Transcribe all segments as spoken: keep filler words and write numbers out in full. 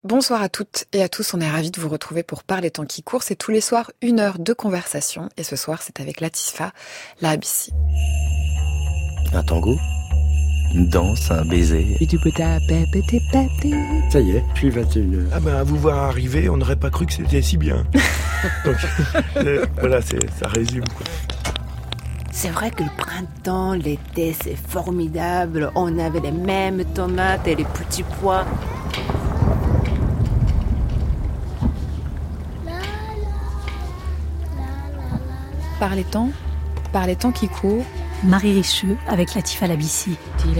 Bonsoir à toutes et à tous, on est ravis de vous retrouver pour Parler temps qui court. C'est tous les soirs une heure de conversation et ce soir c'est avec Latifa Lahabissi. Un tango, une danse, un baiser. Ça y est, puis vingt et une heures. Ah ben à vous voir arriver, on n'aurait pas cru que c'était si bien. Donc euh, voilà, c'est, ça résume quoi. C'est vrai que le printemps, l'été, c'est formidable. On avait les mêmes tomates et les petits pois. Parler temps, Parler temps qui court. Marie Richeux avec Latifa Lahabissi.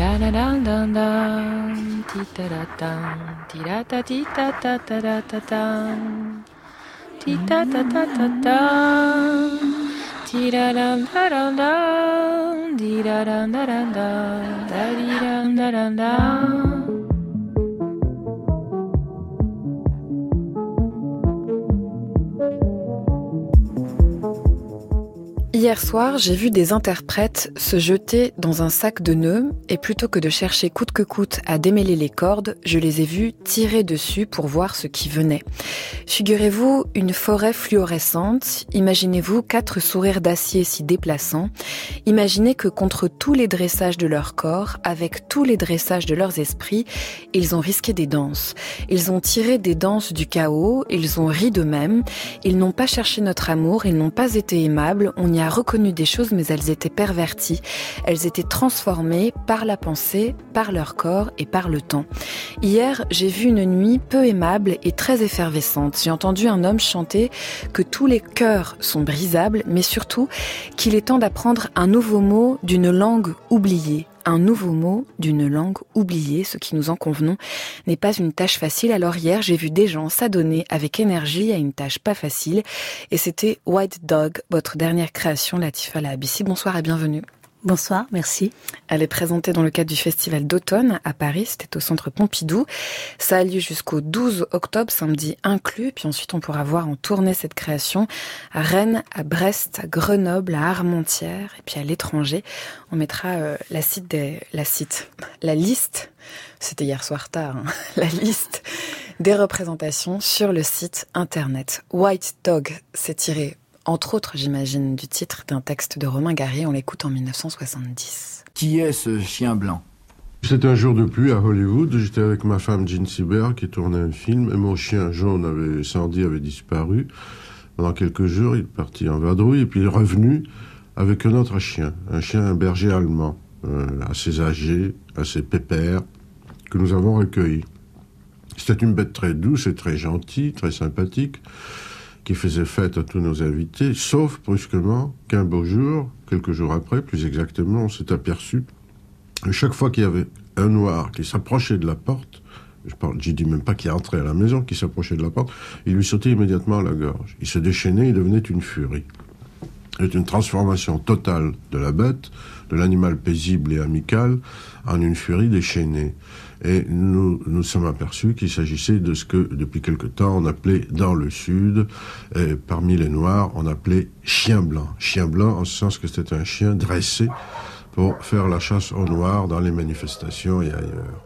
Hier soir, j'ai vu des interprètes se jeter dans un sac de nœuds et plutôt que de chercher coûte que coûte à démêler les cordes, je les ai vus tirer dessus pour voir ce qui venait. Figurez-vous une forêt fluorescente, imaginez-vous quatre sourires d'acier s'y déplaçant, imaginez que contre tous les dressages de leur corps, avec tous les dressages de leurs esprits, ils ont risqué des danses. Ils ont tiré des danses du chaos, ils ont ri d'eux-mêmes, ils n'ont pas cherché notre amour, ils n'ont pas été aimables, on y a reconnu des choses, mais elles étaient perverties. Elles étaient transformées par la pensée, par leur corps et par le temps. Hier, j'ai vu une nuit peu aimable et très effervescente. J'ai entendu un homme chanter que tous les cœurs sont brisables, mais surtout qu'il est temps d'apprendre un nouveau mot d'une langue oubliée. Un nouveau mot d'une langue oubliée, ce qui nous en convenons n'est pas une tâche facile. Alors hier, j'ai vu des gens s'adonner avec énergie à une tâche pas facile et c'était White Dog, votre dernière création, Latifa Lahabissi. Bonsoir et bienvenue. Bonsoir, merci. Elle est présentée dans le cadre du Festival d'automne à Paris, c'était au Centre Pompidou. Ça a lieu jusqu'au douze octobre, samedi inclus, puis ensuite on pourra voir en tournée cette création à Rennes, à Brest, à Grenoble, à Armentières et puis à l'étranger. On mettra euh, la, site des, la, site, la liste, c'était hier soir tard, hein, la liste des représentations sur le site internet. White Dog, c'est tiré entre autres, j'imagine, du titre d'un texte de Romain Gary, on l'écoute en dix-neuf cent soixante-dix. Qui est ce chien blanc ? C'était un jour de pluie à Hollywood, j'étais avec ma femme Jean Seberg qui tournait un film, et mon chien jaune, avait, Sandy, avait disparu. Pendant quelques jours, il est parti en vadrouille, et puis il est revenu avec un autre chien, un chien, un berger allemand, euh, assez âgé, assez pépère, que nous avons recueilli. C'était une bête très douce et très gentille, très sympathique, qui faisait fête à tous nos invités, sauf brusquement qu'un beau jour, quelques jours après, plus exactement, on s'est aperçu que chaque fois qu'il y avait un noir qui s'approchait de la porte, je parle, j'y dis même pas qu'il entrait à la maison, qui s'approchait de la porte, il lui sautait immédiatement à la gorge. Il se déchaînait, il devenait une furie. C'est une transformation totale de la bête, de l'animal paisible et amical, en une furie déchaînée. Et nous nous sommes aperçus qu'il s'agissait de ce que, depuis quelque temps, on appelait dans le Sud, et parmi les Noirs, on appelait chien blanc. Chien blanc, en ce sens que c'était un chien dressé pour faire la chasse aux Noirs dans les manifestations et ailleurs.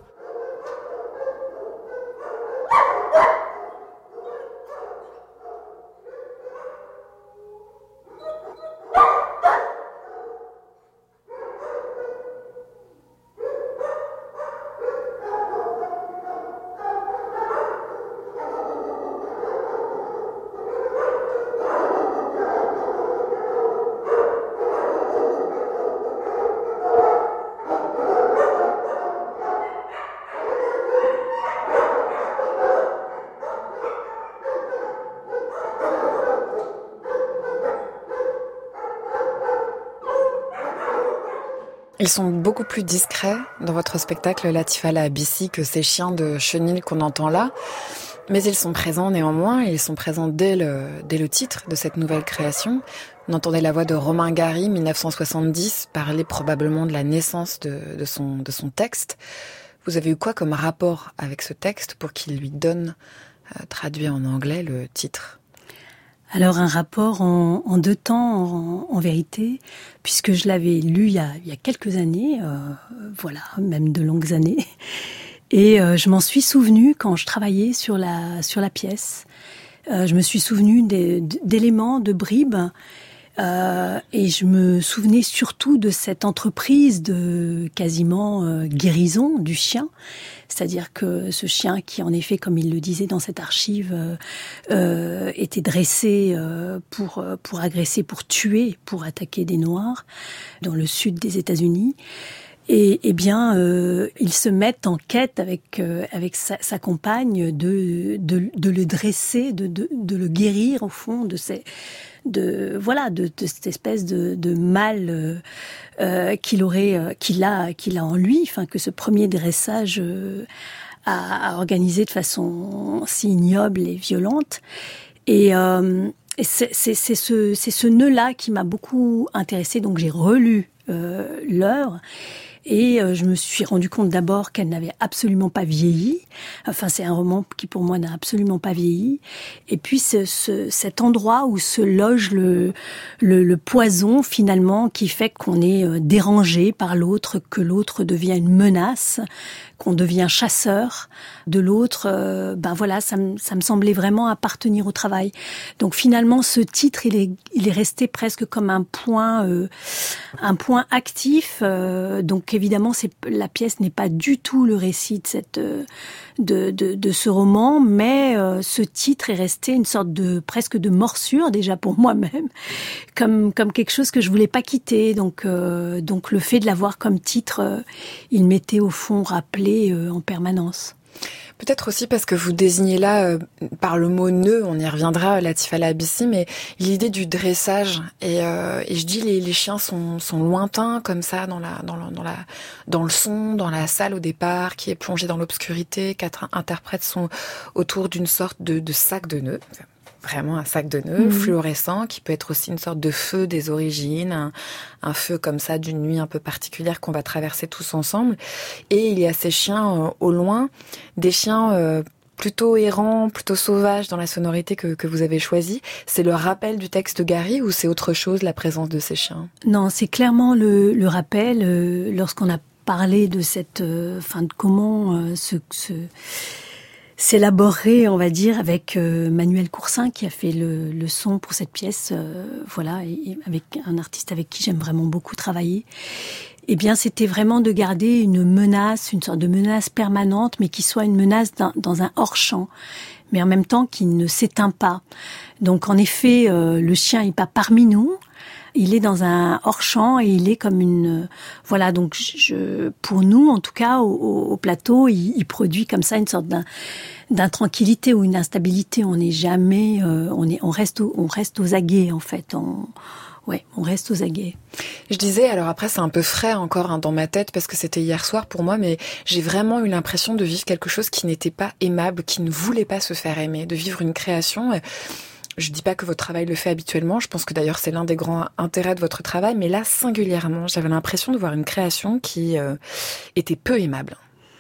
Ils sont beaucoup plus discrets dans votre spectacle Latifa Lahabissi que ces chiens de chenil qu'on entend là. Mais ils sont présents néanmoins, et ils sont présents dès le, dès le titre de cette nouvelle création. On entendait la voix de Romain Gary, dix-neuf cent soixante-dix, parler probablement de la naissance de, de, son, de son texte. Vous avez eu quoi comme rapport avec ce texte pour qu'il lui donne, euh, traduit en anglais, le titre ? Alors un rapport en, en deux temps, en, en vérité, puisque je l'avais lu il y a, il y a quelques années, euh, voilà, même de longues années. Et euh, je m'en suis souvenue quand je travaillais sur la sur la pièce. Euh, je me suis souvenue des, d'éléments, de bribes. Euh, et je me souvenais surtout de cette entreprise de quasiment euh, guérison du chien. C'est-à-dire que ce chien qui, en effet, comme il le disait dans cette archive, euh, euh, était dressé euh, pour, pour agresser, pour tuer, pour attaquer des Noirs dans le sud des États-Unis. Et, eh bien, euh, ils se mettent en quête avec euh, avec sa, sa compagne de, de de le dresser, de de de le guérir au fond de ces de voilà de, de cette espèce de de mal euh, euh, qu'il aurait euh, qu'il a qu'il a en lui, enfin que ce premier dressage euh, a, a organisé de façon si ignoble et violente. Et euh, Et c'est, c'est, c'est ce, c'est ce nœud-là qui m'a beaucoup intéressée. Donc j'ai relu euh, l'œuvre et euh, je me suis rendu compte d'abord qu'elle n'avait absolument pas vieilli. Enfin, c'est un roman qui pour moi n'a absolument pas vieilli. Et puis ce, ce, cet endroit où se loge le, le, le poison finalement qui fait qu'on est dérangé par l'autre, que l'autre devient une menace, qu'on devient chasseur de l'autre, euh, ben voilà, ça me, ça me semblait vraiment appartenir au travail. Donc finalement, ce titre, il est, il est resté presque comme un point, euh, un point actif. Euh, donc évidemment, c'est, la pièce n'est pas du tout le récit de cette, de, de, de ce roman, mais euh, ce titre est resté une sorte de presque de morsure déjà pour moi-même, comme comme quelque chose que je voulais pas quitter. Donc euh, donc le fait de l'avoir comme titre, euh, il m'était au fond rappelé en permanence. Peut-être aussi parce que vous désignez là, euh, par le mot nœud, on y reviendra, Latifa Labissi, mais l'idée du dressage. Et, euh, et je dis, les, les chiens sont, sont lointains, comme ça, dans la, dans, la, dans, la, dans le son, dans la salle au départ, qui est plongée dans l'obscurité. Quatre interprètes sont autour d'une sorte de, de sac de nœuds. Vraiment un sac de nœuds, mmh. fluorescent, qui peut être aussi une sorte de feu des origines, un, un feu comme ça d'une nuit un peu particulière qu'on va traverser tous ensemble. Et il y a ces chiens euh, au loin, des chiens euh, plutôt errants, plutôt sauvages dans la sonorité que, que vous avez choisie. C'est le rappel du texte de Gary ou c'est autre chose, la présence de ces chiens ? Non, c'est clairement le, le rappel. Euh, lorsqu'on a parlé de cette, euh, fin de comment euh, ce... ce s'élaborer, on va dire, avec euh, Manuel Coursin qui a fait le, le son pour cette pièce, euh, voilà, et, et avec un artiste avec qui j'aime vraiment beaucoup travailler. Eh bien, c'était vraiment de garder une menace, une sorte de menace permanente, mais qui soit une menace dans, dans un hors-champ, mais en même temps qui ne s'éteint pas. Donc, en effet, euh, le chien n'est pas parmi nous. Il est dans un hors-champ et il est comme une... Voilà, donc je, pour nous, en tout cas, au, au plateau, il, il produit comme ça une sorte d'un, d'intranquillité ou une instabilité. On n'est jamais... Euh, on, est, on, reste au, on reste aux aguets, en fait. On, ouais, on reste aux aguets. Je disais, alors après, c'est un peu frais encore hein, dans ma tête parce que c'était hier soir pour moi, mais j'ai vraiment eu l'impression de vivre quelque chose qui n'était pas aimable, qui ne voulait pas se faire aimer, de vivre une création... Je dis pas que votre travail le fait habituellement, je pense que d'ailleurs c'est l'un des grands intérêts de votre travail, mais là singulièrement, j'avais l'impression de voir une création qui euh, était peu aimable.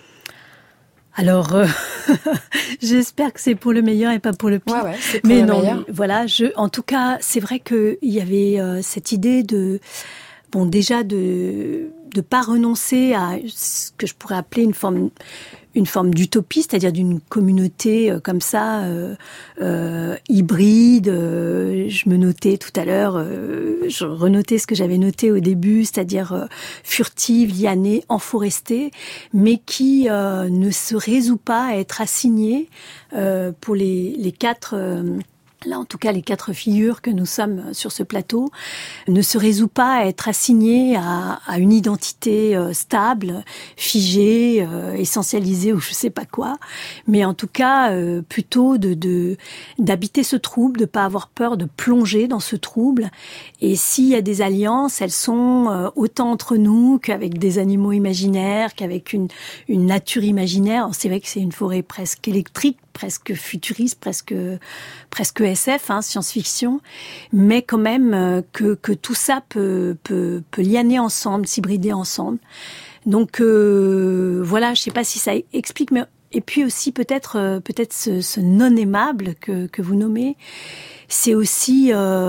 Alors, euh, j'espère que c'est pour le meilleur et pas pour le pire. Ouais, ouais, c'est pour mais le non, meilleur. Mais voilà, je, en tout cas, c'est vrai qu'il y avait euh, cette idée de, bon, déjà de de pas renoncer à ce que je pourrais appeler une forme une forme d'utopie, c'est-à-dire d'une communauté euh, comme ça, euh, euh, hybride. Euh, je me notais tout à l'heure, euh, je renotais ce que j'avais noté au début, c'est-à-dire euh, furtive, lianée, enforestée, mais qui euh, ne se résout pas à être assignée euh, pour les, les quatre... Euh, là, en tout cas, les quatre figures que nous sommes sur ce plateau, ne se résout pas à être assigné à, à une identité euh, stable, figée, euh, essentialisée ou je sais pas quoi, mais en tout cas, euh, plutôt de, de d'habiter ce trouble, de pas avoir peur de plonger dans ce trouble. Et s'il y a des alliances, elles sont euh, autant entre nous qu'avec des animaux imaginaires, qu'avec une, une nature imaginaire. C'est vrai que c'est une forêt presque électrique, presque futuriste, presque presque S F, hein, science-fiction, mais quand même euh, que que tout ça peut peut peut lianer ensemble, s'hybrider ensemble. Donc euh, voilà, je sais pas si ça explique, mais et puis aussi peut-être euh, peut-être ce, ce non aimable que que vous nommez, c'est aussi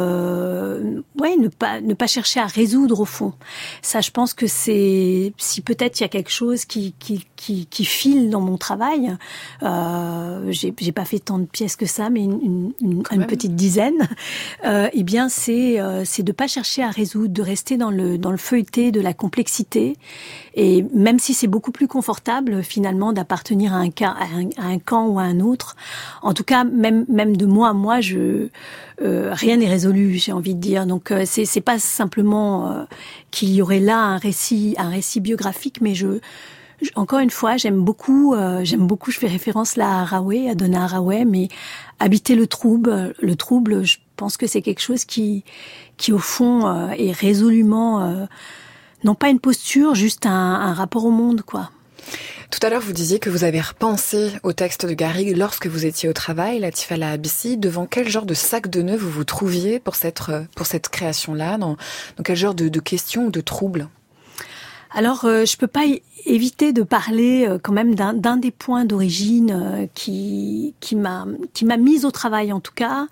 euh, ouais ne pas ne pas chercher à résoudre au fond. Ça, je pense que c'est si peut-être il y a quelque chose qui qui qui, qui file dans mon travail. Euh, j'ai j'ai pas fait tant de pièces que ça, mais une une, une, une petite dizaine. Euh, eh bien, c'est euh, c'est de pas chercher à résoudre, de rester dans le dans le feuilleté de la complexité. Et même si c'est beaucoup plus confortable finalement d'appartenir à un cas à un, à un camp ou à un autre, en tout cas même même de moi à moi, je Euh, rien n'est résolu, j'ai envie de dire. Donc euh, c'est c'est pas simplement euh, qu'il y aurait là un récit un récit biographique, mais je, je encore une fois j'aime beaucoup euh, j'aime beaucoup je fais référence là à Haraway, à Donna Haraway, mais habiter le trouble, le trouble, je pense que c'est quelque chose qui qui au fond euh, est résolument euh, non pas une posture, juste un, un rapport au monde, quoi. Tout à l'heure, vous disiez que vous avez repensé au texte de Garrigues lorsque vous étiez au travail, Latifa Lahabissi. Devant quel genre de sac de nœuds vous vous trouviez pour cette, pour cette création-là, dans, dans quel genre de, de questions ou de troubles? Alors, euh, je peux pas y éviter de parler euh, quand même d'un, d'un des points d'origine euh, qui qui m'a qui m'a mise au travail, en tout cas.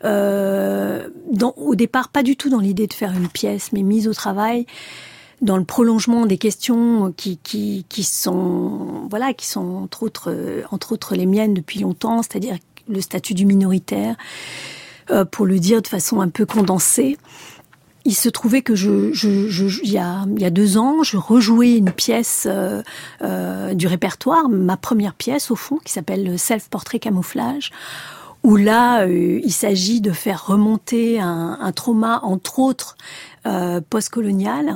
Euh, dans, au départ, pas du tout dans l'idée de faire une pièce, mais mise au travail dans le prolongement des questions qui qui qui sont voilà qui sont entre autres entre autres les miennes depuis longtemps, c'est-à-dire le statut du minoritaire. Euh, pour le dire de façon un peu condensée, il se trouvait que je je je il y a il y a deux ans, je rejouais une pièce euh, euh, du répertoire, ma première pièce au fond, qui s'appelle Self-Portrait Camouflage, où là euh, il s'agit de faire remonter un, un trauma, entre autres euh, post-colonial.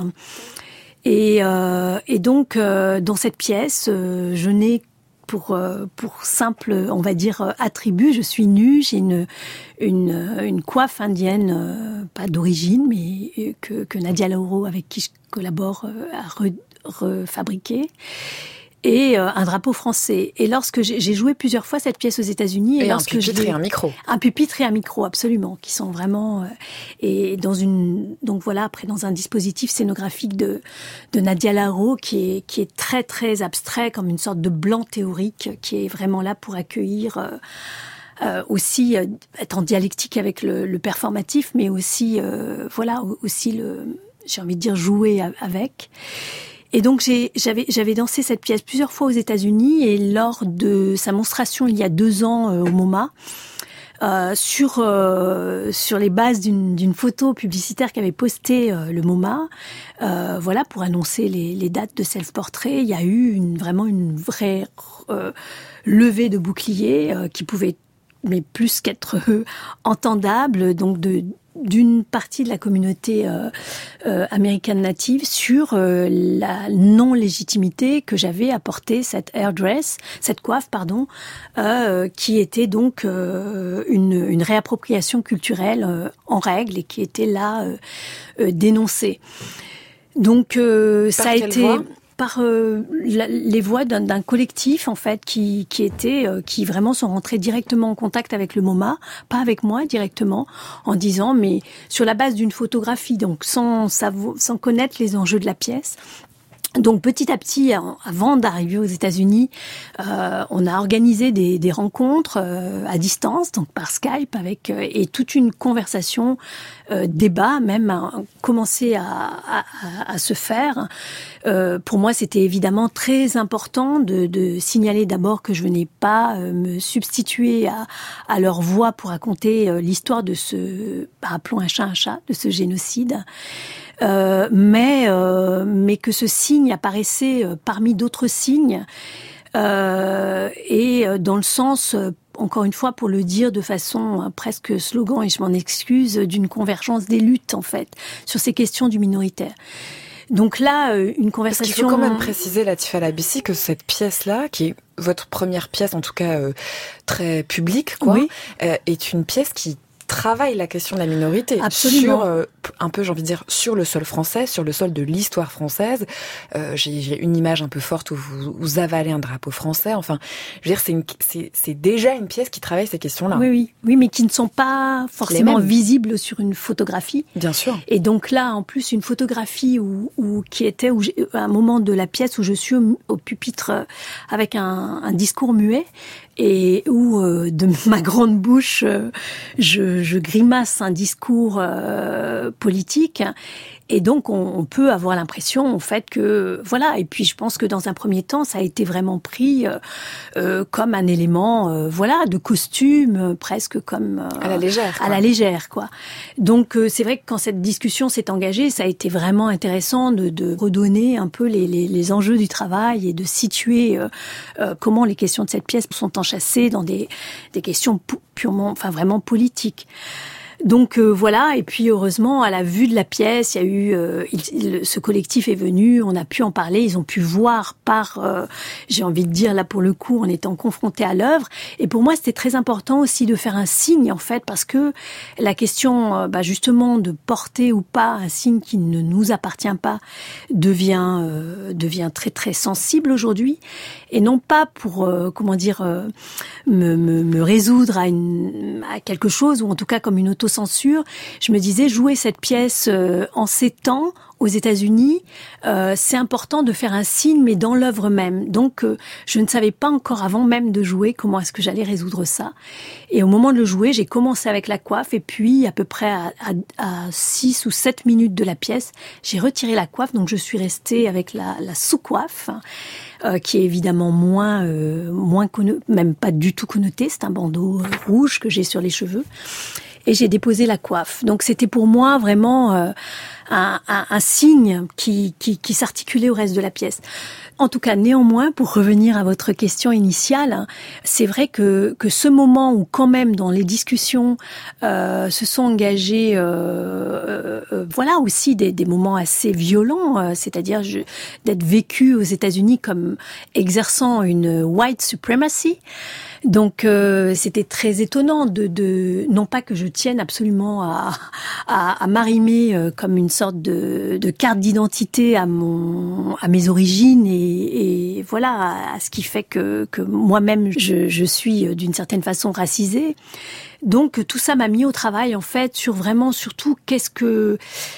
Et, euh, et donc, euh, dans cette pièce, euh, je n'ai pour euh, pour simple, on va dire, attribut, je suis nue, j'ai une une, une coiffe indienne, euh, pas d'origine, mais que, que Nadia Lauro, avec qui je collabore, euh, a re, refabriqué. Et euh, un drapeau français. Et lorsque j'ai, j'ai joué plusieurs fois cette pièce aux États-Unis, et, et lorsque un pupitre j'ai, et un micro, un pupitre et un micro, absolument, qui sont vraiment euh, et dans une donc voilà après dans un dispositif scénographique de de Nadia Lauro qui est qui est très très abstrait, comme une sorte de blanc théorique qui est vraiment là pour accueillir. Euh, Euh, aussi euh, être en dialectique avec le, le performatif, mais aussi euh, voilà aussi le j'ai envie de dire jouer avec. Et donc j'ai, j'avais, j'avais dansé cette pièce plusieurs fois aux États-Unis, et lors de sa monstration il y a deux ans euh, au MoMA, euh, sur euh, sur les bases d'une, d'une photo publicitaire qu'avait postée euh, le MoMA, euh, voilà pour annoncer les, les dates de self-portrait, il y a eu une, vraiment une vraie euh, levée de boucliers euh, qui pouvait mais plus qu'être euh, entendable, donc de d'une partie de la communauté euh, euh, américaine native sur euh, la non-légitimité que j'avais à porter cette hairdress, cette coiffe, pardon, euh, qui était donc euh, une, une réappropriation culturelle euh, en règle et qui était là euh, euh, dénoncée. Donc euh, ça a été voix par euh, la, les voix d'un, d'un collectif en fait qui qui était euh, qui vraiment sont rentrés directement en contact avec le MoMA, pas avec moi directement, en disant mais sur la base d'une photographie, donc sans savoir, sans connaître les enjeux de la pièce. Donc petit à petit, avant d'arriver aux États-Unis, euh, on a organisé des, des rencontres euh, à distance, donc par Skype, avec euh, et toute une conversation, euh, débat même a commencé à, à, à se faire. Euh, pour moi, c'était évidemment très important de, de signaler d'abord que je venais pas euh, me substituer à, à leur voix pour raconter euh, l'histoire de ce, bah, appelons un chat un chat, de ce génocide. Euh, mais euh, mais que ce signe apparaissait euh, parmi d'autres signes euh, et euh, dans le sens, euh, encore une fois pour le dire de façon euh, presque slogan, et je m'en excuse, d'une convergence des luttes en fait sur ces questions du minoritaire. Donc là, euh, une conversation. Parce qu'il faut quand même préciser, Latifa Lahabissi, que cette pièce-là, qui est votre première pièce, en tout cas euh, très publique, quoi, oui. euh, est une pièce qui travaille la question de la minorité. Absolument. Sur euh, un peu, j'ai envie de dire, sur le sol français, sur le sol de l'histoire française. Euh, j'ai, j'ai une image un peu forte où vous, vous avalez un drapeau français. Enfin, je veux dire, c'est, une, c'est, c'est déjà une pièce qui travaille ces questions-là. Oui, oui, oui, mais qui ne sont pas forcément visibles sur une photographie. Bien sûr. Et donc là, en plus, une photographie où, où qui était où j'ai, à un moment de la pièce où je suis au, au pupitre avec un, un discours muet. et où euh, de ma grande bouche, euh, je, je grimace un discours euh, politique. Et donc, on, on peut avoir l'impression, en fait, que voilà. Et puis, je pense que dans un premier temps, ça a été vraiment pris euh, euh, comme un élément, euh, voilà, de costume, euh, presque comme euh, à la légère. Quoi. À la légère, quoi. Donc, euh, c'est vrai que quand cette discussion s'est engagée, ça a été vraiment intéressant de, de redonner un peu les, les, les enjeux du travail et de situer euh, euh, comment les questions de cette pièce sont enchâssées dans des, des questions purement, enfin vraiment politiques. Donc euh, voilà, et puis heureusement, à la vue de la pièce, il y a eu, euh, il, il, ce collectif est venu, on a pu en parler, ils ont pu voir par, euh, j'ai envie de dire là pour le coup, en étant confrontés à l'œuvre. Et pour moi, c'était très important aussi de faire un signe en fait, parce que la question, euh, bah, justement, de porter ou pas un signe qui ne nous appartient pas devient euh, devient très très sensible aujourd'hui, et non pas pour euh, comment dire euh, me, me, me résoudre à, une, à quelque chose, ou en tout cas comme une auto censure. Je me disais, jouer cette pièce euh, en ces temps, aux États-Unis, euh, c'est important de faire un signe, mais dans l'œuvre même. Donc, euh, je ne savais pas encore avant même de jouer comment est-ce que j'allais résoudre ça. Et au moment de le jouer, j'ai commencé avec la coiffe, et puis à peu près à, à, à six ou sept minutes de la pièce, j'ai retiré la coiffe, donc je suis restée avec la, la sous-coiffe, euh, qui est évidemment moins, euh, moins conno- même pas du tout connotée. C'est un bandeau euh, rouge que j'ai sur les cheveux. Et j'ai déposé la coiffe. Donc c'était pour moi vraiment euh, un, un, un signe qui, qui, qui s'articulait au reste de la pièce. En tout cas, néanmoins, pour revenir à votre question initiale, c'est vrai que, que ce moment où quand même dans les discussions euh, se sont engagés, euh, euh, voilà aussi des, des moments assez violents, euh, c'est-à-dire je, d'être vécu aux États-Unis comme exerçant une white supremacy. Donc euh, c'était très étonnant de, de non pas que je tienne absolument à, à, à m'arrimer euh, comme une sorte de, de carte d'identité à mon à mes origines et, et voilà à, à ce qui fait que, que moi-même je, je suis d'une certaine façon racisée. Donc tout ça m'a mis au travail en fait sur vraiment surtout qu'est-ce que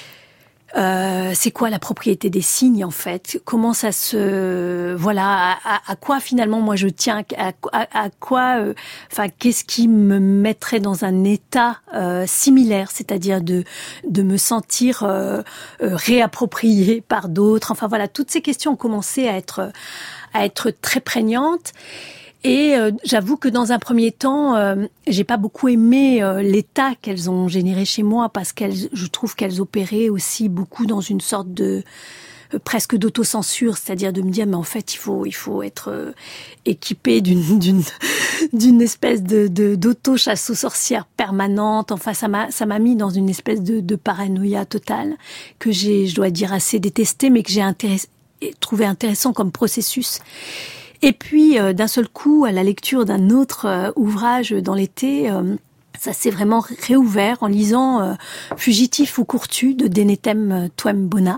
Euh, c'est quoi la propriété des signes en fait? Comment ça se voilà à, à quoi finalement moi je tiens à, à, à quoi euh, enfin qu'est-ce qui me mettrait dans un état euh, similaire, c'est-à-dire de de me sentir euh, euh, réappropriée par d'autres. Enfin voilà, toutes ces questions ont commencé à être à être très prégnantes. Et euh, j'avoue que dans un premier temps, euh, j'ai pas beaucoup aimé euh, l'état qu'elles ont généré chez moi parce qu'elles, je trouve qu'elles opéraient aussi beaucoup dans une sorte de euh, presque d'autocensure, c'est-à-dire de me dire mais en fait il faut il faut être euh, équipé d'une d'une d'une espèce de, de d'auto-chasse aux sorcières permanente. Enfin ça m'a ça m'a mis dans une espèce de, de paranoïa totale que j'ai, je dois dire, assez détestée, mais que j'ai intéress- trouvé intéressant comme processus. Et puis, euh, d'un seul coup, à la lecture d'un autre euh, ouvrage dans l'été, euh, ça s'est vraiment réouvert en lisant euh, Fugitif ou courtu de Denethem Twembona,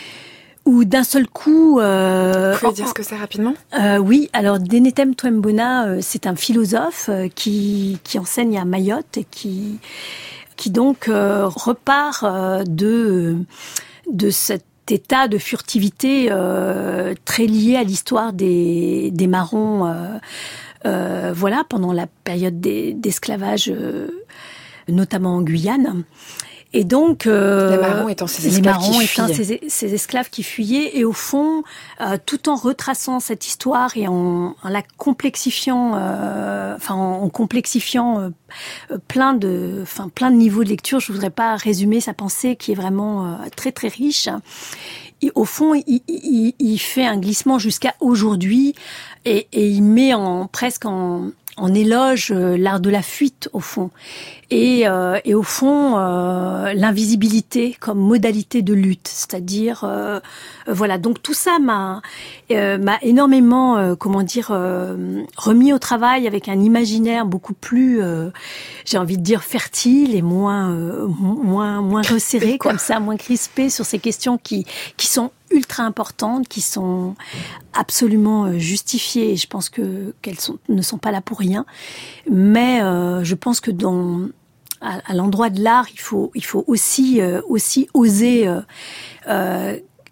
où d'un seul coup... Euh, Vous pouvez dire ce que c'est rapidement ? euh, Oui, alors Denethem Twembona, euh, c'est un philosophe euh, qui, qui enseigne à Mayotte et qui, qui donc euh, repart euh, de, de cette état de furtivité euh, très lié à l'histoire des, des marrons, euh, euh, voilà, pendant la période des, d'esclavage, euh, notamment en Guyane. Et donc, euh, les marrons étant ces esclaves les marrons qui étant fuyaient. ces, ces esclaves qui fuyaient, et au fond, euh, tout en retraçant cette histoire et en, en la complexifiant, euh, enfin en, en complexifiant euh, plein de, enfin plein de niveaux de lecture. Je voudrais pas résumer sa pensée qui est vraiment euh, très très riche. Et au fond, il, il, il fait un glissement jusqu'à aujourd'hui et, et il met en presque en en éloge euh, l'art de la fuite au fond et, euh, et au fond euh, l'invisibilité comme modalité de lutte, c'est-à-dire euh, euh, voilà, donc tout ça m'a euh, m'a énormément euh, comment dire euh, remis au travail avec un imaginaire beaucoup plus euh, j'ai envie de dire fertile et moins euh, moins moins resserré comme ça, moins crispé sur ces questions qui qui sont ultra importantes, qui sont absolument justifiées. Et je pense que qu'elles sont, ne sont pas là pour rien. Mais euh, je pense que dans à, à l'endroit de l'art, il faut il faut aussi euh, aussi oser euh, euh,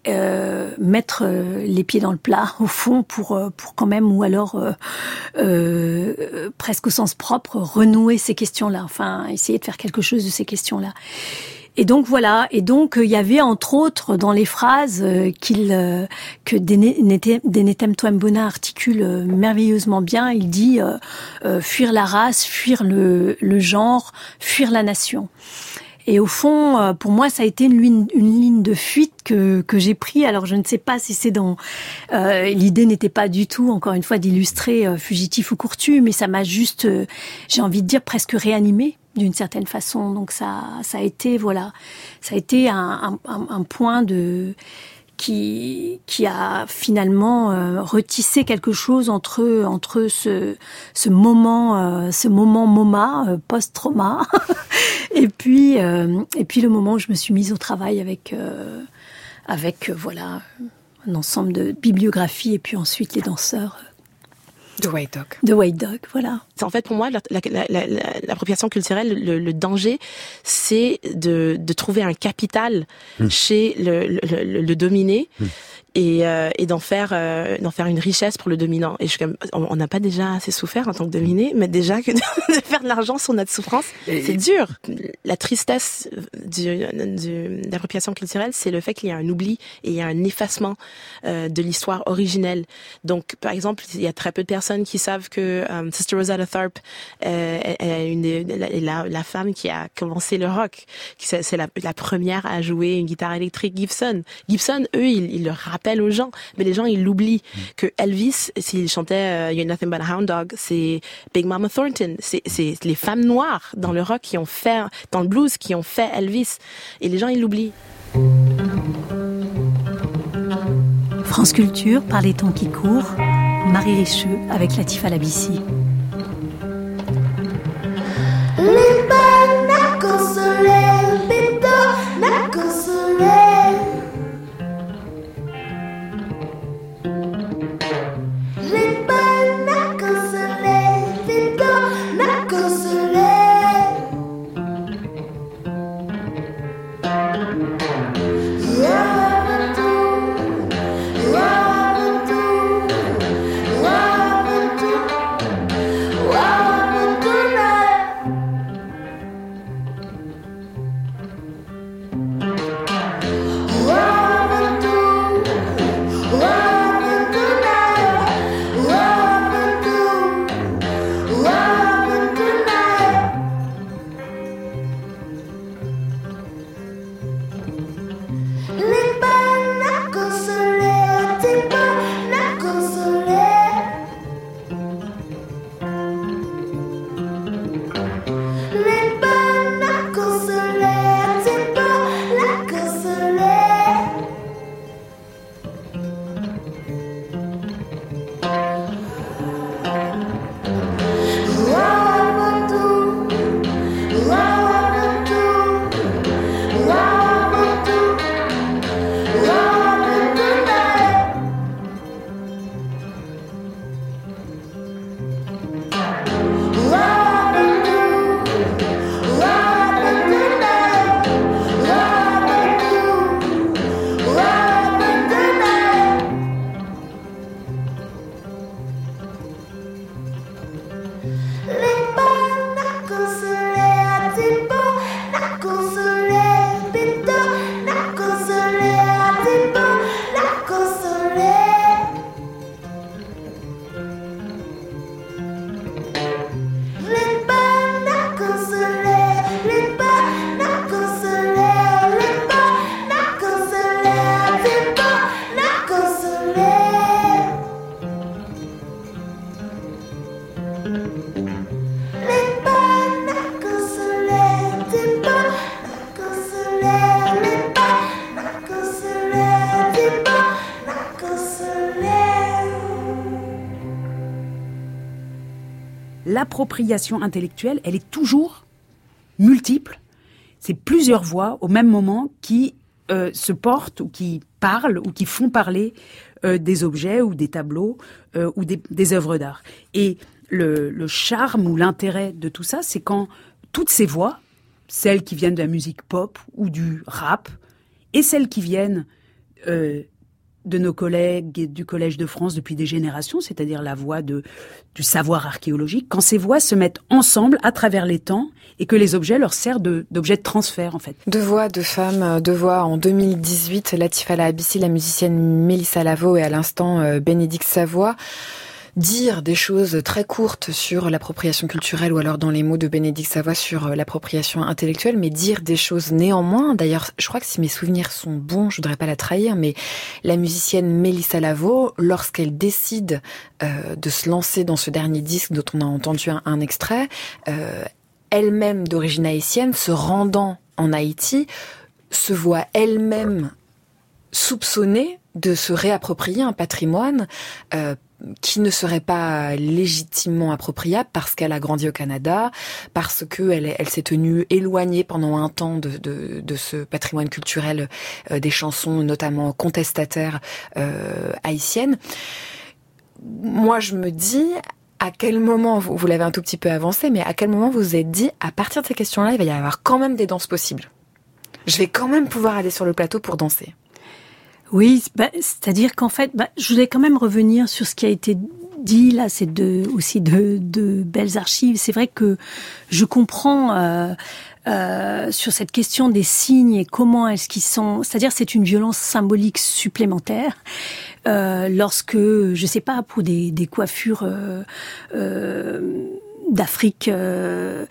euh, mettre euh, les pieds dans le plat au fond pour euh, pour quand même, ou alors euh, euh, presque au sens propre, renouer ces questions-là, enfin essayer de faire quelque chose de ces questions-là. Et donc voilà, et donc il y avait entre autres dans les phrases euh, qu'il euh, que Denetem Twembona articule euh, merveilleusement bien. Il dit euh, euh, fuir la race, fuir le, le genre, fuir la nation. Et au fond, euh, pour moi, ça a été une ligne, une ligne de fuite que que j'ai pris. Alors je ne sais pas si c'est dans euh, l'idée n'était pas du tout, encore une fois, d'illustrer euh, Fugitif ou Courtu, mais ça m'a juste, euh, j'ai envie de dire, presque réanimé d'une certaine façon. Donc ça, ça a été, voilà, ça a été un, un, un point de qui qui a finalement euh, retissé quelque chose entre entre ce ce moment euh, ce moment MoMA euh, post-trauma et puis euh, et puis le moment où je me suis mise au travail avec euh, avec euh, voilà un ensemble de bibliographies et puis ensuite les danseurs. The White Dog. The White Dog, voilà. En fait, pour moi, la, la, la, la, l'appropriation culturelle, le, le danger, c'est de, de trouver un capital mmh. chez le, le, le, le dominé mmh. et, euh, et d'en faire, euh, d'en faire une richesse pour le dominant. Et je suis comme, on n'a pas déjà assez souffert en tant que dominé, mais déjà que de, de faire de l'argent sur notre souffrance, et c'est dur. La tristesse du, du, de l'appropriation culturelle, c'est le fait qu'il y a un oubli et il y a un effacement euh, de l'histoire originelle. Donc, par exemple, il y a très peu de personnes qui savent que um, Sister Rosetta Tharpe euh, est une des, la, la, la femme qui a commencé le rock. C'est, c'est la, la première à jouer une guitare électrique Gibson. Gibson, eux, ils, ils le rappellent aux gens, mais les gens, ils l'oublient. Mm. Que Elvis, s'il chantait uh, You're Nothing But a Hound Dog, c'est Big Mama Thornton. C'est, c'est les femmes noires dans le rock qui ont fait, dans le blues, qui ont fait Elvis. Et les gens, ils l'oublient. France Culture, par les temps qui courent, Marie Richeux avec Latifa Labissi. L'appropriation intellectuelle, elle est toujours multiple. C'est plusieurs voix au même moment qui euh, se portent ou qui parlent ou qui font parler euh, des objets ou des tableaux euh, ou des, des œuvres d'art. Et le, le charme ou l'intérêt de tout ça, c'est quand toutes ces voix, celles qui viennent de la musique pop ou du rap, et celles qui viennent euh, de nos collègues du Collège de France depuis des générations, c'est-à-dire la voie de, du savoir archéologique, quand ces voix se mettent ensemble à travers les temps et que les objets leur servent de, d'objets de transfert, en fait. Deux voix, deux femmes, deux voix en deux mille dix-huit, Latifa Lahabissi, la musicienne Mélissa Lavo et à l'instant euh, Bénédicte Savoie. Dire des choses très courtes sur l'appropriation culturelle ou alors dans les mots de Bénédicte Savoie sur l'appropriation intellectuelle, mais dire des choses néanmoins. D'ailleurs, je crois que si mes souvenirs sont bons, je voudrais pas la trahir, mais la musicienne Mélissa Lavo, lorsqu'elle décide euh, de se lancer dans ce dernier disque dont on a entendu un, un extrait, euh, elle-même d'origine haïtienne, se rendant en Haïti, se voit elle-même soupçonnée de se réapproprier un patrimoine euh, qui ne serait pas légitimement appropriable parce qu'elle a grandi au Canada, parce qu'elle elle s'est tenue éloignée pendant un temps de, de, de ce patrimoine culturel euh, des chansons, notamment contestataires euh, haïtiennes. Moi, je me dis, à quel moment, vous, vous l'avez un tout petit peu avancé, mais à quel moment vous vous êtes dit, à partir de ces questions-là, il va y avoir quand même des danses possibles. Je vais quand même pouvoir aller sur le plateau pour danser. Oui, bah, c'est-à-dire qu'en fait, bah, je voulais quand même revenir sur ce qui a été dit là, c'est de, aussi de, de belles archives. C'est vrai que je comprends euh, euh, sur cette question des signes et comment est-ce qu'ils sont. C'est-à-dire, c'est une violence symbolique supplémentaire. Euh, lorsque, je sais pas, pour des, des coiffures euh, euh, d'Afrique. Euh,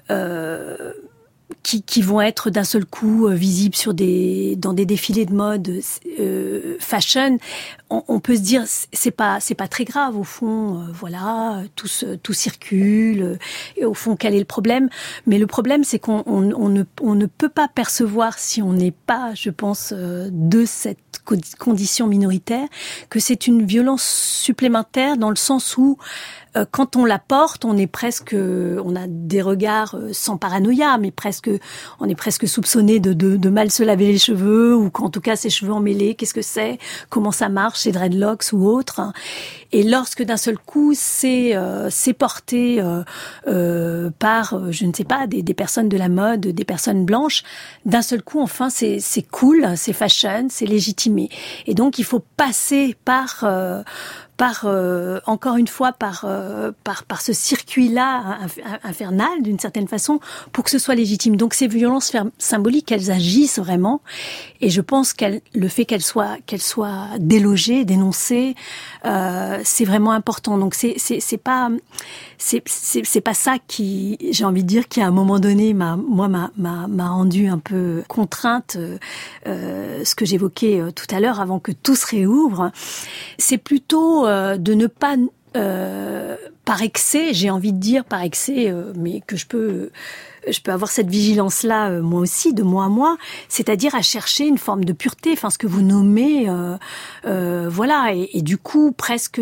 euh, Qui, qui vont être d'un seul coup euh, visibles sur des dans des défilés de mode euh, fashion, on, on peut se dire c'est pas c'est pas très grave au fond, euh, voilà, tout se, tout circule euh, et au fond quel est le problème? Mais le problème c'est qu'on on, on ne on ne peut pas percevoir si on n'est pas, je pense, euh, de cette condition minoritaire, que c'est une violence supplémentaire dans le sens où euh, quand on la porte, on est presque, on a des regards euh, sans paranoïa, mais presque, on est presque soupçonné de, de, de mal se laver les cheveux ou qu'en tout cas ses cheveux emmêlés, qu'est-ce que c'est, comment ça marche, ces dreadlocks ou autre. Et lorsque d'un seul coup c'est euh, c'est porté euh, euh, par, euh, je ne sais pas, des, des personnes de la mode, des personnes blanches, d'un seul coup, enfin, c'est c'est cool, c'est fashion, c'est légitimé. Et donc il faut passer par euh, par euh, encore une fois par euh, par par ce circuit-là infernal d'une certaine façon pour que ce soit légitime. Donc ces violences symboliques, elles agissent vraiment, et je pense qu'elle le fait qu'elles soient qu'elles soient délogées, dénoncées, euh, c'est vraiment important. Donc c'est c'est c'est pas c'est c'est c'est pas ça qui, j'ai envie de dire, qui à un moment donné m'a moi m'a m'a m'a rendu un peu contrainte, euh, ce que j'évoquais tout à l'heure avant que tout se réouvre. C'est plutôt euh, de ne pas euh, par excès, j'ai envie de dire par excès, euh, mais que je peux je peux avoir cette vigilance-là, euh, moi aussi, de moi à moi, c'est-à-dire à chercher une forme de pureté, enfin ce que vous nommez, euh, euh, voilà, et, et du coup presque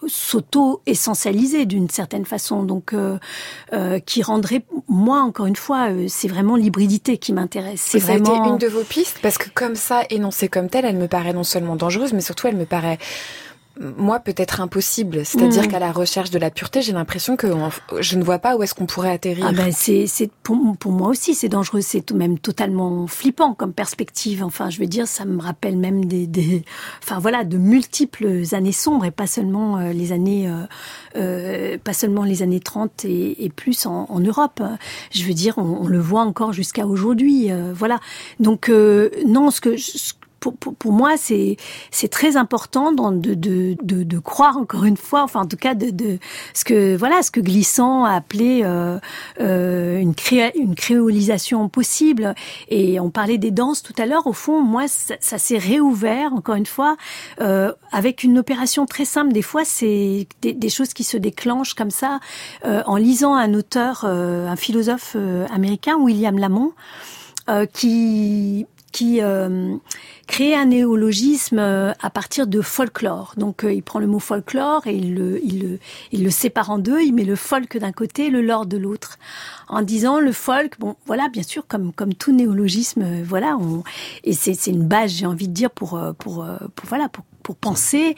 s'auto-essentialiser d'une certaine façon, donc euh, euh, qui rendrait, moi encore une fois, euh, c'est vraiment l'hybridité qui m'intéresse. C'est ça vraiment a été une de vos pistes, parce que comme ça, énoncée comme telle, elle me paraît non seulement dangereuse, mais surtout elle me paraît, moi, peut-être impossible. C'est-à-dire mmh. qu'à la recherche de la pureté, j'ai l'impression que on, je ne vois pas où est-ce qu'on pourrait atterrir. Ah ben c'est, c'est pour, pour moi aussi, c'est dangereux. C'est tout même totalement flippant comme perspective. Enfin, je veux dire, ça me rappelle même des, des enfin voilà, de multiples années sombres et pas seulement euh, les années, euh, euh, pas seulement les années trente et, et plus en, en Europe. Je veux dire, on, on le voit encore jusqu'à aujourd'hui. Euh, voilà. Donc euh, non, ce que ce Pour, pour, pour moi, c'est c'est très important dans de, de de de croire encore une fois, enfin en tout cas de de ce que voilà ce que Glissant a appelé euh, euh, une cré, une créolisation possible. Et on parlait des danses tout à l'heure. Au fond, moi, ça, ça s'est réouvert encore une fois euh, avec une opération très simple. Des fois, c'est des, des choses qui se déclenchent comme ça euh, en lisant un auteur, euh, un philosophe euh, américain, William Lamont, euh, qui qui euh, crée un néologisme euh, à partir de folklore. Donc euh, il prend le mot folklore et il le, il, le, il le sépare en deux, il met le folk d'un côté et le lore de l'autre. En disant le folk, bon voilà, bien sûr, comme comme tout néologisme, euh, voilà, on, et c'est c'est une base, j'ai envie de dire, pour pour pour, pour voilà pour pour penser.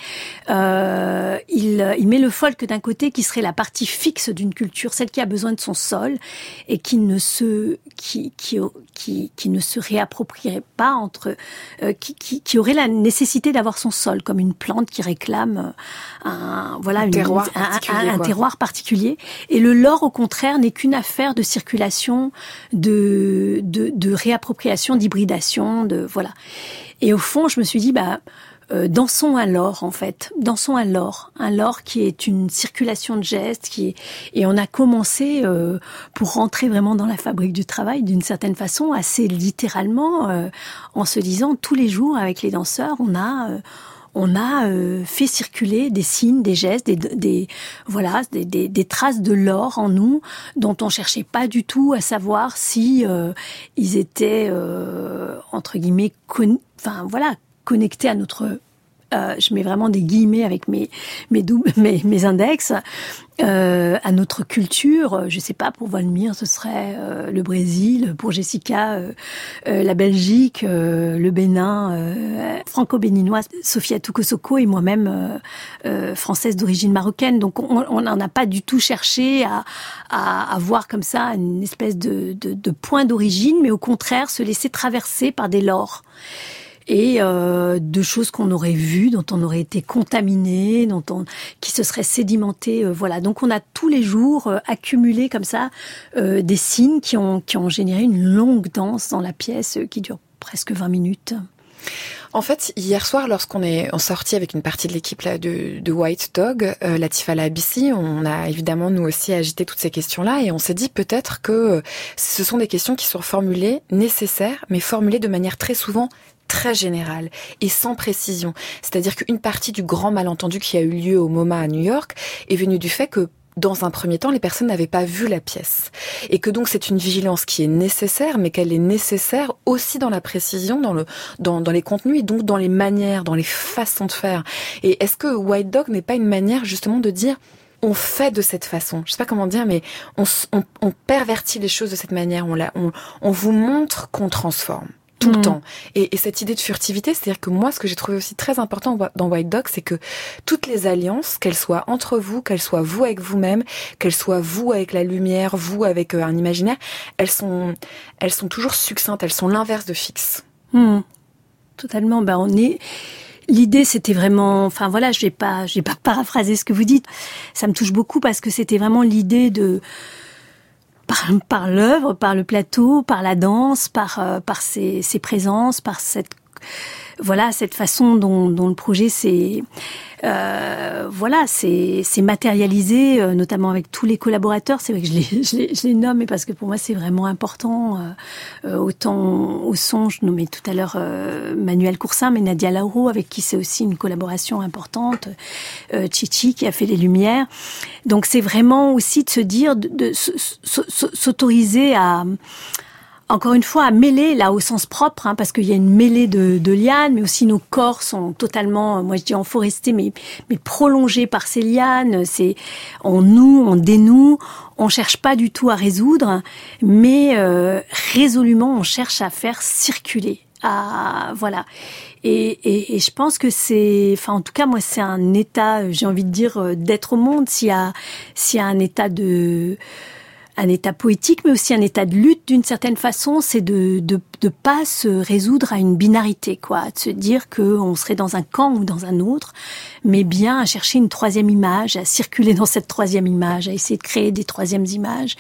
Euh, il, il met le folk d'un côté qui serait la partie fixe d'une culture, celle qui a besoin de son sol et qui ne se, qui, qui, qui, qui ne se réapproprierait pas entre, euh, qui, qui, qui aurait la nécessité d'avoir son sol comme une plante qui réclame un, voilà, un, une, terroir, un, particulier, un, un terroir particulier. Et le lore, au contraire, n'est qu'une affaire de circulation, de, de, de réappropriation, d'hybridation, de, voilà. Et au fond, je me suis dit, bah, euh, dansons un lore, en fait. Dansons un lore. Un lore qui est une circulation de gestes, qui est... et on a commencé, euh, pour rentrer vraiment dans la fabrique du travail, d'une certaine façon, assez littéralement, euh, en se disant, tous les jours, avec les danseurs, on a, euh, on a euh, fait circuler des signes, des gestes, des, des voilà, des, des, des traces de lore en nous, dont on cherchait pas du tout à savoir si euh, ils étaient euh, entre guillemets, con- enfin voilà, connectés à notre, euh, je mets vraiment des guillemets avec mes mes doubles, mes, mes index. Euh, à notre culture, je sais pas, pour Volmir, ce serait euh, le Brésil, pour Jessica, euh, euh, la Belgique, euh, le Bénin, euh, franco-béninoise, Sofia Tukosoko et moi-même euh, euh, française d'origine marocaine. Donc on n'en a pas du tout cherché à, à, à voir comme ça une espèce de, de, de point d'origine, mais au contraire se laisser traverser par des lores. Et euh, de choses qu'on aurait vues, dont on aurait été contaminé, dont on, qui se seraient sédimentées, euh, voilà. Donc on a tous les jours euh, accumulé comme ça euh, des signes qui ont qui ont généré une longue danse dans la pièce euh, qui dure presque vingt minutes. En fait, hier soir, lorsqu'on est en sorti avec une partie de l'équipe là, de, de White Dog, euh, Latifa Labissi, on a évidemment nous aussi agité toutes ces questions-là et on s'est dit peut-être que ce sont des questions qui sont formulées nécessaires, mais formulées de manière très souvent très générale et sans précision. C'est-à-dire qu'une partie du grand malentendu qui a eu lieu au MoMA à New York est venue du fait que dans un premier temps, les personnes n'avaient pas vu la pièce. Et que donc c'est une vigilance qui est nécessaire, mais qu'elle est nécessaire aussi dans la précision, dans le, dans, dans les contenus et donc dans les manières, dans les façons de faire. Et est-ce que White Dog n'est pas une manière justement de dire on fait de cette façon, je sais pas comment dire, mais on, on, on pervertit les choses de cette manière, on, la, on, on vous montre qu'on transforme. Tout le mmh. temps. Et, et cette idée de furtivité, c'est-à-dire que moi, ce que j'ai trouvé aussi très important dans White Dog, c'est que toutes les alliances, qu'elles soient entre vous, qu'elles soient vous avec vous-même, qu'elles soient vous avec la lumière, vous avec euh, un imaginaire, elles sont, elles sont toujours succinctes, elles sont l'inverse de fixe. Mmh. Totalement. Ben, on est... L'idée, c'était vraiment, enfin voilà, je vais pas, je vais pas paraphraser ce que vous dites. Ça me touche beaucoup parce que c'était vraiment l'idée de, Par, par l'œuvre, par le plateau, par la danse, par euh, par ses, ses présences, par cette voilà cette façon dont, dont le projet s'est euh, voilà c'est c'est matérialisé, euh, notamment avec tous les collaborateurs. C'est vrai que je les je les, je les nomme, mais parce que pour moi c'est vraiment important. Euh, autant au son, je nommais tout à l'heure euh, Manuel Coursin, mais Nadia Lauro, avec qui c'est aussi une collaboration importante. Euh, Chichi qui a fait les lumières. Donc c'est vraiment aussi de se dire, de, de, de s'autoriser à encore une fois, à mêler, là, au sens propre, hein, parce qu'il y a une mêlée de, de lianes, mais aussi nos corps sont totalement, moi je dis enforestés, mais, mais prolongés par ces lianes. C'est, on noue, on dénoue, on cherche pas du tout à résoudre, mais euh, résolument, on cherche à faire circuler. À, voilà. Et, et, et je pense que c'est, enfin, en tout cas, moi, c'est un état, j'ai envie de dire, d'être au monde. S'il y a, s'il y a un état de, un état poétique, mais aussi un état de lutte d'une certaine façon, c'est de de de pas se résoudre à une binarité, quoi, de se dire que on serait dans un camp ou dans un autre, mais bien à chercher une troisième image, à circuler dans cette troisième image, à essayer de créer des troisièmes images,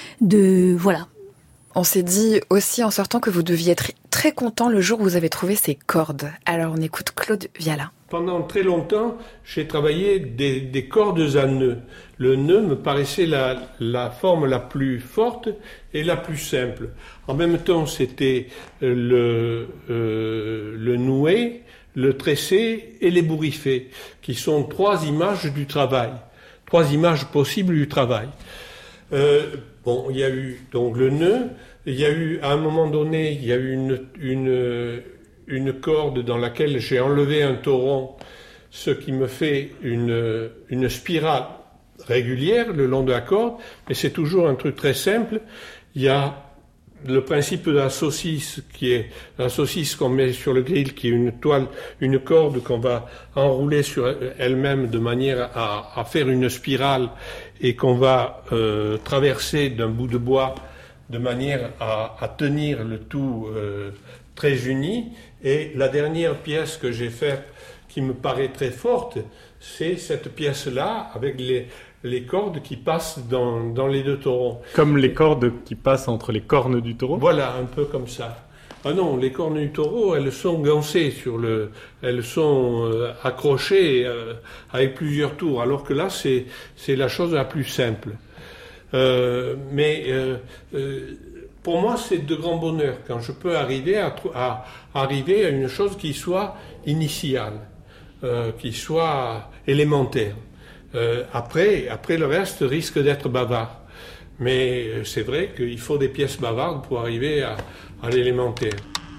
de voilà. On s'est dit aussi en sortant que vous deviez être très content le jour où vous avez trouvé ces cordes. Alors on écoute Claude Viala. Pendant très longtemps, j'ai travaillé des, des cordes à nœuds. Le nœud me paraissait la, la forme la plus forte et la plus simple. En même temps, c'était le, euh, le noué, le tressé et l'ébouriffé, qui sont trois images du travail, trois images possibles du travail. Euh, bon, il y a eu donc le nœud, il y a eu, à un moment donné, il y a eu une... une une corde dans laquelle j'ai enlevé un tauron, ce qui me fait une, une spirale régulière le long de la corde, mais c'est toujours un truc très simple. Il y a le principe de la saucisse, qui est la saucisse qu'on met sur le grill, qui est une toile, une corde qu'on va enrouler sur elle-même de manière à, à faire une spirale et qu'on va euh, traverser d'un bout de bois de manière à, à tenir le tout euh, très uni. Et la dernière pièce que j'ai faite, qui me paraît très forte, c'est cette pièce-là avec les, les cordes qui passent dans, dans les deux taureaux. Comme les cordes qui passent entre les cornes du taureau ? Voilà, un peu comme ça. Ah non, les cornes du taureau, elles sont gancées sur le, elles sont euh, accrochées euh, avec plusieurs tours, alors que là, c'est, c'est la chose la plus simple. Euh, mais euh, euh, pour moi, c'est de grand bonheur quand je peux arriver à, à, à arriver à une chose qui soit initiale, euh, qui soit élémentaire. Euh, après, après le reste risque d'être bavard. Mais c'est vrai qu'il faut des pièces bavardes pour arriver à, à l'élémentaire.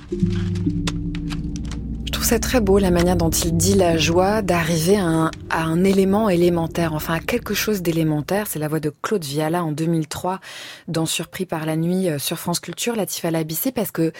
Je trouve ça très beau, la manière dont il dit la joie d'arriver à un, à un élément élémentaire, enfin à quelque chose d'élémentaire. C'est la voix de Claude Viala en deux mille trois dans Surpris par la nuit sur France Culture, Latifa Labissé, parce que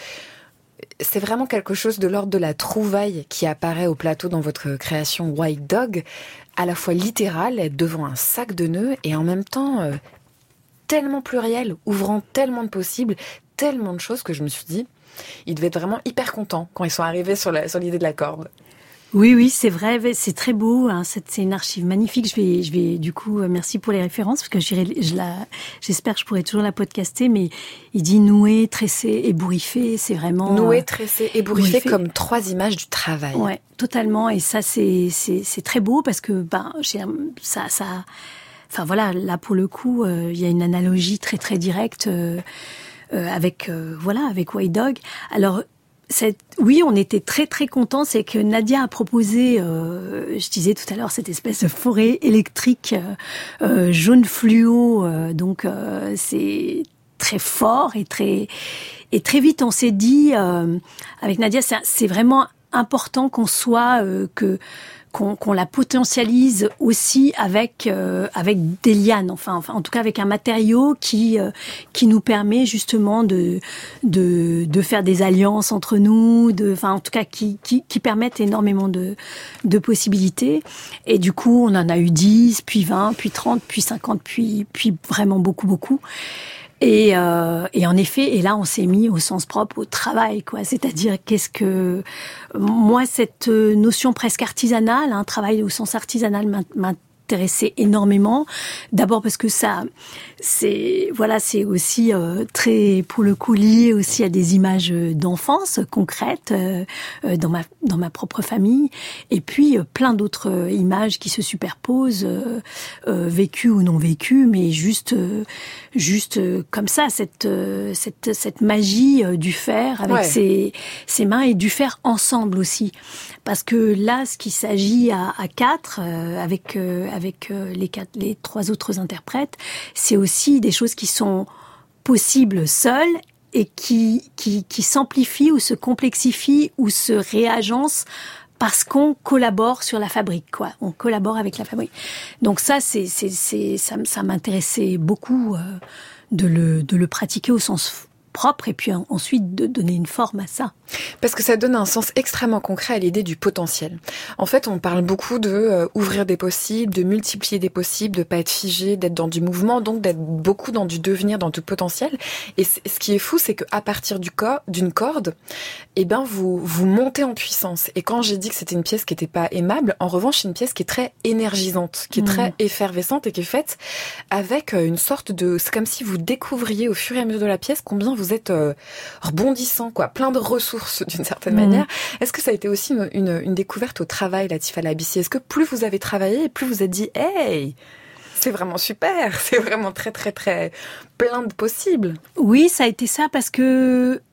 c'est vraiment quelque chose de l'ordre de la trouvaille qui apparaît au plateau dans votre création White Dog, à la fois littérale, être devant un sac de nœuds, et en même temps euh, tellement pluriel, ouvrant tellement de possibles, tellement de choses que je me suis dit, ils devaient être vraiment hyper contents quand ils sont arrivés sur, la, sur l'idée de la corde. Oui, oui, c'est vrai, c'est très beau. Hein, c'est, c'est une archive magnifique. Je vais, je vais, du coup, euh, merci pour les références parce que j'irai, je la, j'espère que je pourrai toujours la podcaster. Mais il dit noué, tressé, ébouriffé. C'est vraiment noué, euh, tressé, ébouriffé, ébouriffé comme trois images du travail. Ouais, totalement. Et ça, c'est, c'est, c'est très beau parce que ben, j'ai, ça, ça. Enfin voilà, là pour le coup, il euh, y a une analogie très très directe euh, euh, avec euh, voilà avec White Dog. Alors cette, oui, on était très très contents, c'est que Nadia a proposé, euh, je disais tout à l'heure, cette espèce de forêt électrique euh, euh, jaune fluo, euh, donc euh, c'est très fort et très et très vite on s'est dit euh, avec Nadia, c'est, c'est vraiment important qu'on soit euh, que Qu'on, qu'on la potentialise aussi avec euh, avec des lianes, enfin, enfin en tout cas avec un matériau qui euh, qui nous permet justement de de de faire des alliances entre nous, de enfin en tout cas qui qui qui permettent énormément de de possibilités. Et du coup, on en a eu dix, puis vingt, puis trente, puis cinquante, puis puis vraiment beaucoup beaucoup. Et, euh, et en effet, et là, on s'est mis au sens propre au travail, quoi. C'est-à-dire, qu'est-ce que moi, cette notion presque artisanale, un hein, travail au sens artisanal m'intéressait énormément. D'abord parce que ça, c'est voilà, c'est aussi euh, très, pour le coup, lié aussi à des images d'enfance concrètes euh, dans ma dans ma propre famille. Et puis euh, plein d'autres euh, images qui se superposent, euh, euh, vécues ou non vécues, mais juste euh, juste euh, comme ça, cette euh, cette cette magie euh, du faire avec ouais. ses ses mains et du faire ensemble aussi. Parce que là, ce qu'il s'agit à, à quatre, euh, avec euh, avec euh, les quatre, les trois autres interprètes, c'est aussi des choses qui sont possibles seules et qui qui qui s'amplifient ou se complexifient ou se réagencent parce qu'on collabore sur la fabrique, quoi. On collabore avec la fabrique. Donc ça, c'est c'est c'est ça, ça m'intéressait beaucoup euh, de le de le pratiquer au sens propre et puis ensuite de donner une forme à ça. Parce que ça donne un sens extrêmement concret à l'idée du potentiel. En fait, on parle beaucoup de euh, ouvrir des possibles, de multiplier des possibles, de pas être figé, d'être dans du mouvement, donc d'être beaucoup dans du devenir, dans du potentiel. Et c- ce qui est fou, c'est qu'à partir du corps, d'une corde, eh ben vous vous montez en puissance. Et quand j'ai dit que c'était une pièce qui était pas aimable, en revanche, c'est une pièce qui est très énergisante, qui est mmh. très effervescente et qui est faite avec une sorte de, c'est comme si vous découvriez au fur et à mesure de la pièce combien vous êtes euh, rebondissant, quoi, plein de ressources d'une certaine mmh. manière. Est-ce que ça a été aussi une, une, une découverte au travail, Latifa Labissé ? Est-ce que plus vous avez travaillé, plus vous êtes dit « Hey, c'est vraiment super, c'est vraiment très très très plein de possibles ». Oui, ça a été ça parce que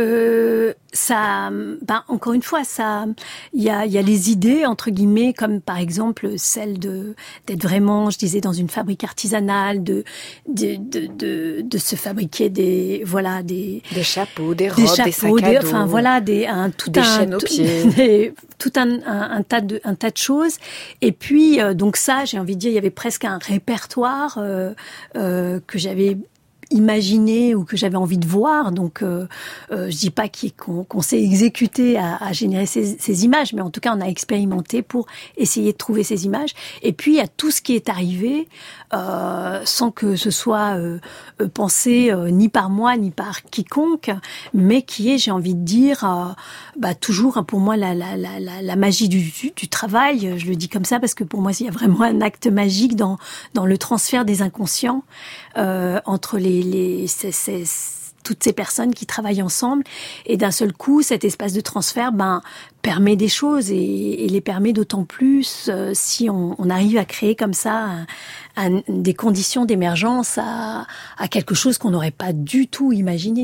euh, ça, ben encore une fois, ça, il y a, il y a les idées entre guillemets, comme par exemple celle de d'être vraiment, je disais, dans une fabrique artisanale, de de de de, de se fabriquer des voilà des des chapeaux, des robes, des, chapeaux, des sacs à des, dos, enfin voilà des un tout des un chaînes aux tout, pieds, des, tout un, un un tas de un tas de choses. Et puis euh, donc ça, j'ai envie de dire, il y avait presque un répertoire euh, euh, que j'avais imaginé ou que j'avais envie de voir. Donc, euh, euh, je dis pas qu'on, qu'on s'est exécuté à, à générer ces, ces images, mais en tout cas, on a expérimenté pour essayer de trouver ces images. Et puis, il y a tout ce qui est arrivé euh, sans que ce soit euh, pensé euh, ni par moi ni par quiconque, mais qui est, j'ai envie de dire, euh, bah, toujours pour moi la, la, la, la, la magie du, du, du travail. Je le dis comme ça parce que pour moi, il y a vraiment un acte magique dans, dans le transfert des inconscients euh, entre les, les ces, ces, toutes ces personnes qui travaillent ensemble. Et d'un seul coup, cet espace de transfert ben, permet des choses et, et les permet d'autant plus euh, si on, on arrive à créer comme ça un, un, des conditions d'émergence à, à quelque chose qu'on n'aurait pas du tout imaginé.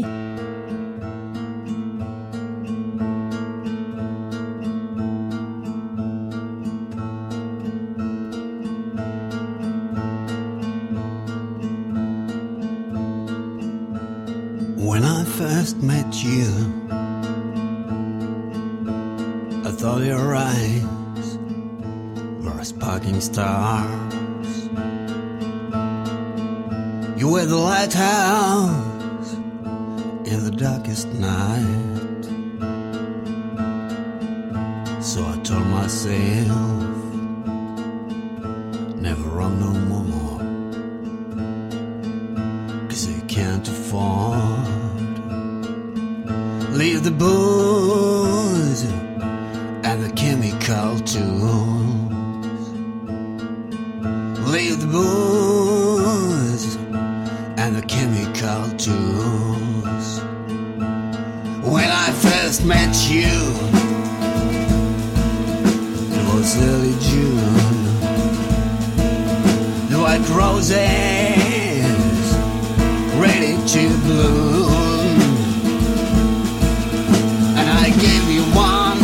When I first met you, I thought your eyes were sparking stars. You were the lighthouse in the darkest night. So I told myself, never run no more, 'cause you can't afford. Leave the booze and the chemical tools. Leave the booze and the chemical tools. When I first met you, it was early June. The white roses ready to bloom. I gave you one,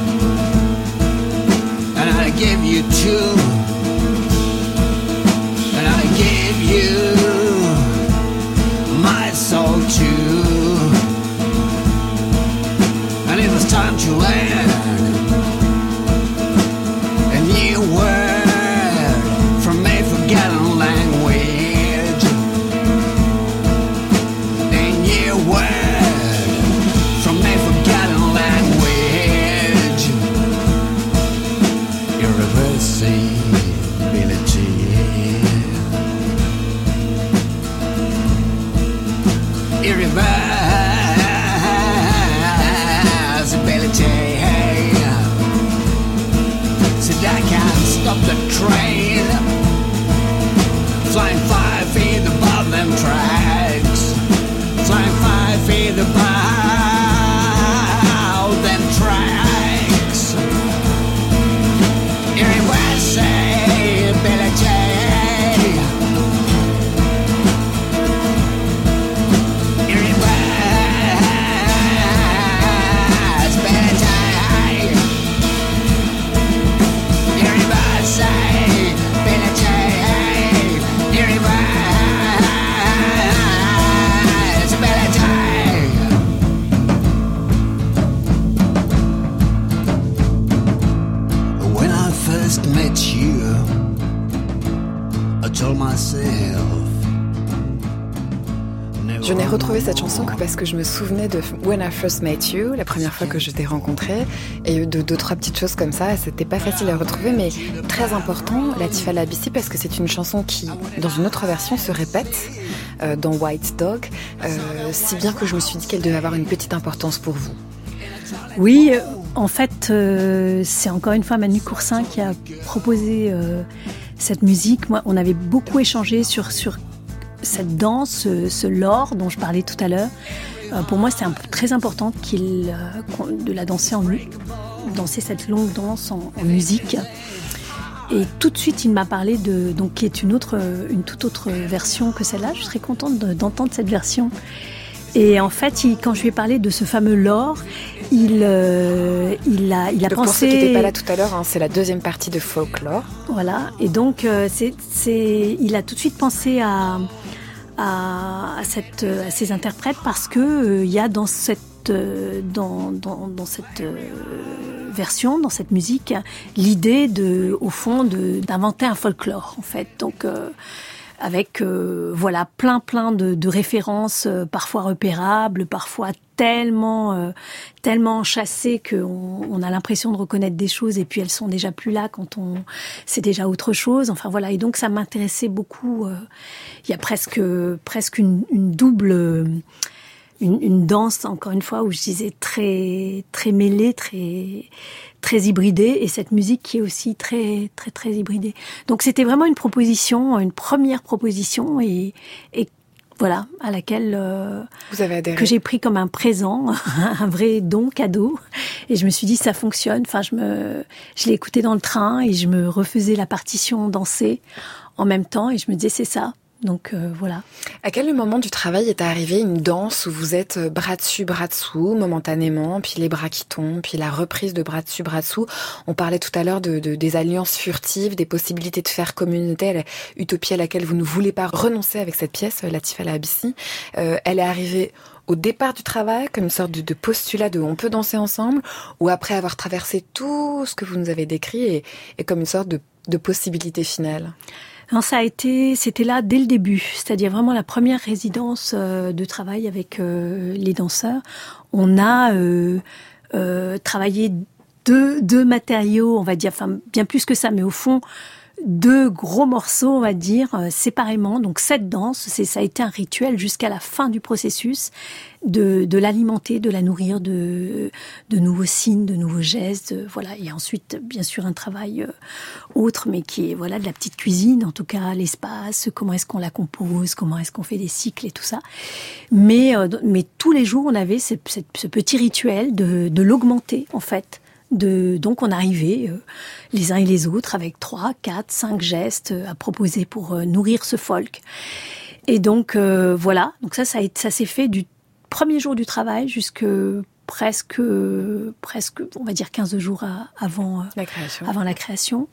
and I gave you two, and I gave you my soul too. And it was time to learn a new word from a forgotten language. A new word from a forgotten language. Irreversibility. Irreversibility. Said I can't stop the train, flying five feet above them tracks, flying five feet above them tracks. Irreversibility. Met you, I told myself. Je n'ai retrouvé cette chanson que parce que je me souvenais de When I First Met You, la première fois que je t'ai rencontré, et de deux, trois petites choses comme ça. C'était pas facile à retrouver, mais très important, Latifa Labissi, parce que c'est une chanson qui, dans une autre version, se répète euh, dans White Dog, euh, si bien que je me suis dit qu'elle devait avoir une petite importance pour vous. Oui, en fait, euh, c'est encore une fois Manu Coursin qui a proposé euh, cette musique. Moi, on avait beaucoup échangé sur, sur cette danse, ce, ce lore dont je parlais tout à l'heure. Euh, pour moi, c'était un, très important qu'il, euh, de la danser en danser cette longue danse en, en musique. Et tout de suite, il m'a parlé de, donc, qui est une autre, une toute autre version que celle-là. Je suis très contente de, d'entendre cette version. Et en fait, il, quand je lui ai parlé de ce fameux lore, il, euh, il a, il a donc pensé... Pour ceux qui n'étaient pas là tout à l'heure, hein, c'est la deuxième partie de Folklore. Voilà, et donc euh, c'est, c'est, il a tout de suite pensé à, à, à, cette, à ces interprètes parce que euh, il y a dans cette, euh, dans, dans, dans cette euh, version, dans cette musique, l'idée de, au fond, de, d'inventer un folklore en fait. Donc euh, avec euh, voilà plein plein de, de références, euh, parfois repérables, parfois tellement euh, tellement enchâssées qu'on on a l'impression de reconnaître des choses et puis elles sont déjà plus là quand on c'est déjà autre chose. Enfin voilà, et donc ça m'intéressait beaucoup. Euh, il y a presque presque une, une double Une, une danse, encore une fois, où je disais très très mêlée, très très hybridée, et cette musique qui est aussi très très très hybridée. Donc c'était vraiment une proposition, une première proposition, et, et voilà, à laquelle euh, vous avez adhéré, que j'ai pris comme un présent, un vrai don, cadeau, et je me suis dit ça fonctionne. Enfin, je me, je l'ai écouté dans le train et je me refaisais la partition danser en même temps, et je me disais c'est ça. Donc euh, voilà. À quel moment du travail est arrivée une danse où vous êtes bras dessus, bras dessous, momentanément, puis les bras qui tombent, puis la reprise de bras dessus, bras dessous? On parlait tout à l'heure de, de, des alliances furtives, des possibilités de faire communauté, la utopie à laquelle vous ne voulez pas renoncer avec cette pièce, Latif El Habissi. Euh, elle est arrivée au départ du travail, comme une sorte de, de postulat de on peut danser ensemble, ou après avoir traversé tout ce que vous nous avez décrit, et, et comme une sorte de, de possibilité finale? Non, ça a été, c'était là dès le début, c'est-à-dire vraiment la première résidence euh, de travail avec euh, les danseurs. On a euh, euh, travaillé deux, deux matériaux, on va dire, enfin bien plus que ça, mais au fond deux gros morceaux, on va dire, euh, séparément. Donc cette danse, c'est, ça a été un rituel jusqu'à la fin du processus de, de l'alimenter, de la nourrir de, de nouveaux signes, de nouveaux gestes, euh, voilà. Et ensuite, bien sûr, un travail euh, autre, mais qui est voilà de la petite cuisine, en tout cas l'espace, comment est-ce qu'on la compose, comment est-ce qu'on fait des cycles et tout ça. Mais euh, mais tous les jours, on avait ce, ce, ce petit rituel de, de l'augmenter en fait. De, donc on arrivait euh, les uns et les autres avec trois, quatre, cinq gestes euh, à proposer pour euh, nourrir ce folk. Et donc euh, voilà, donc ça, ça, a, ça s'est fait du premier jour du travail jusque presque, euh, presque, on va dire quinze jours à, avant, euh, la création. avant la création.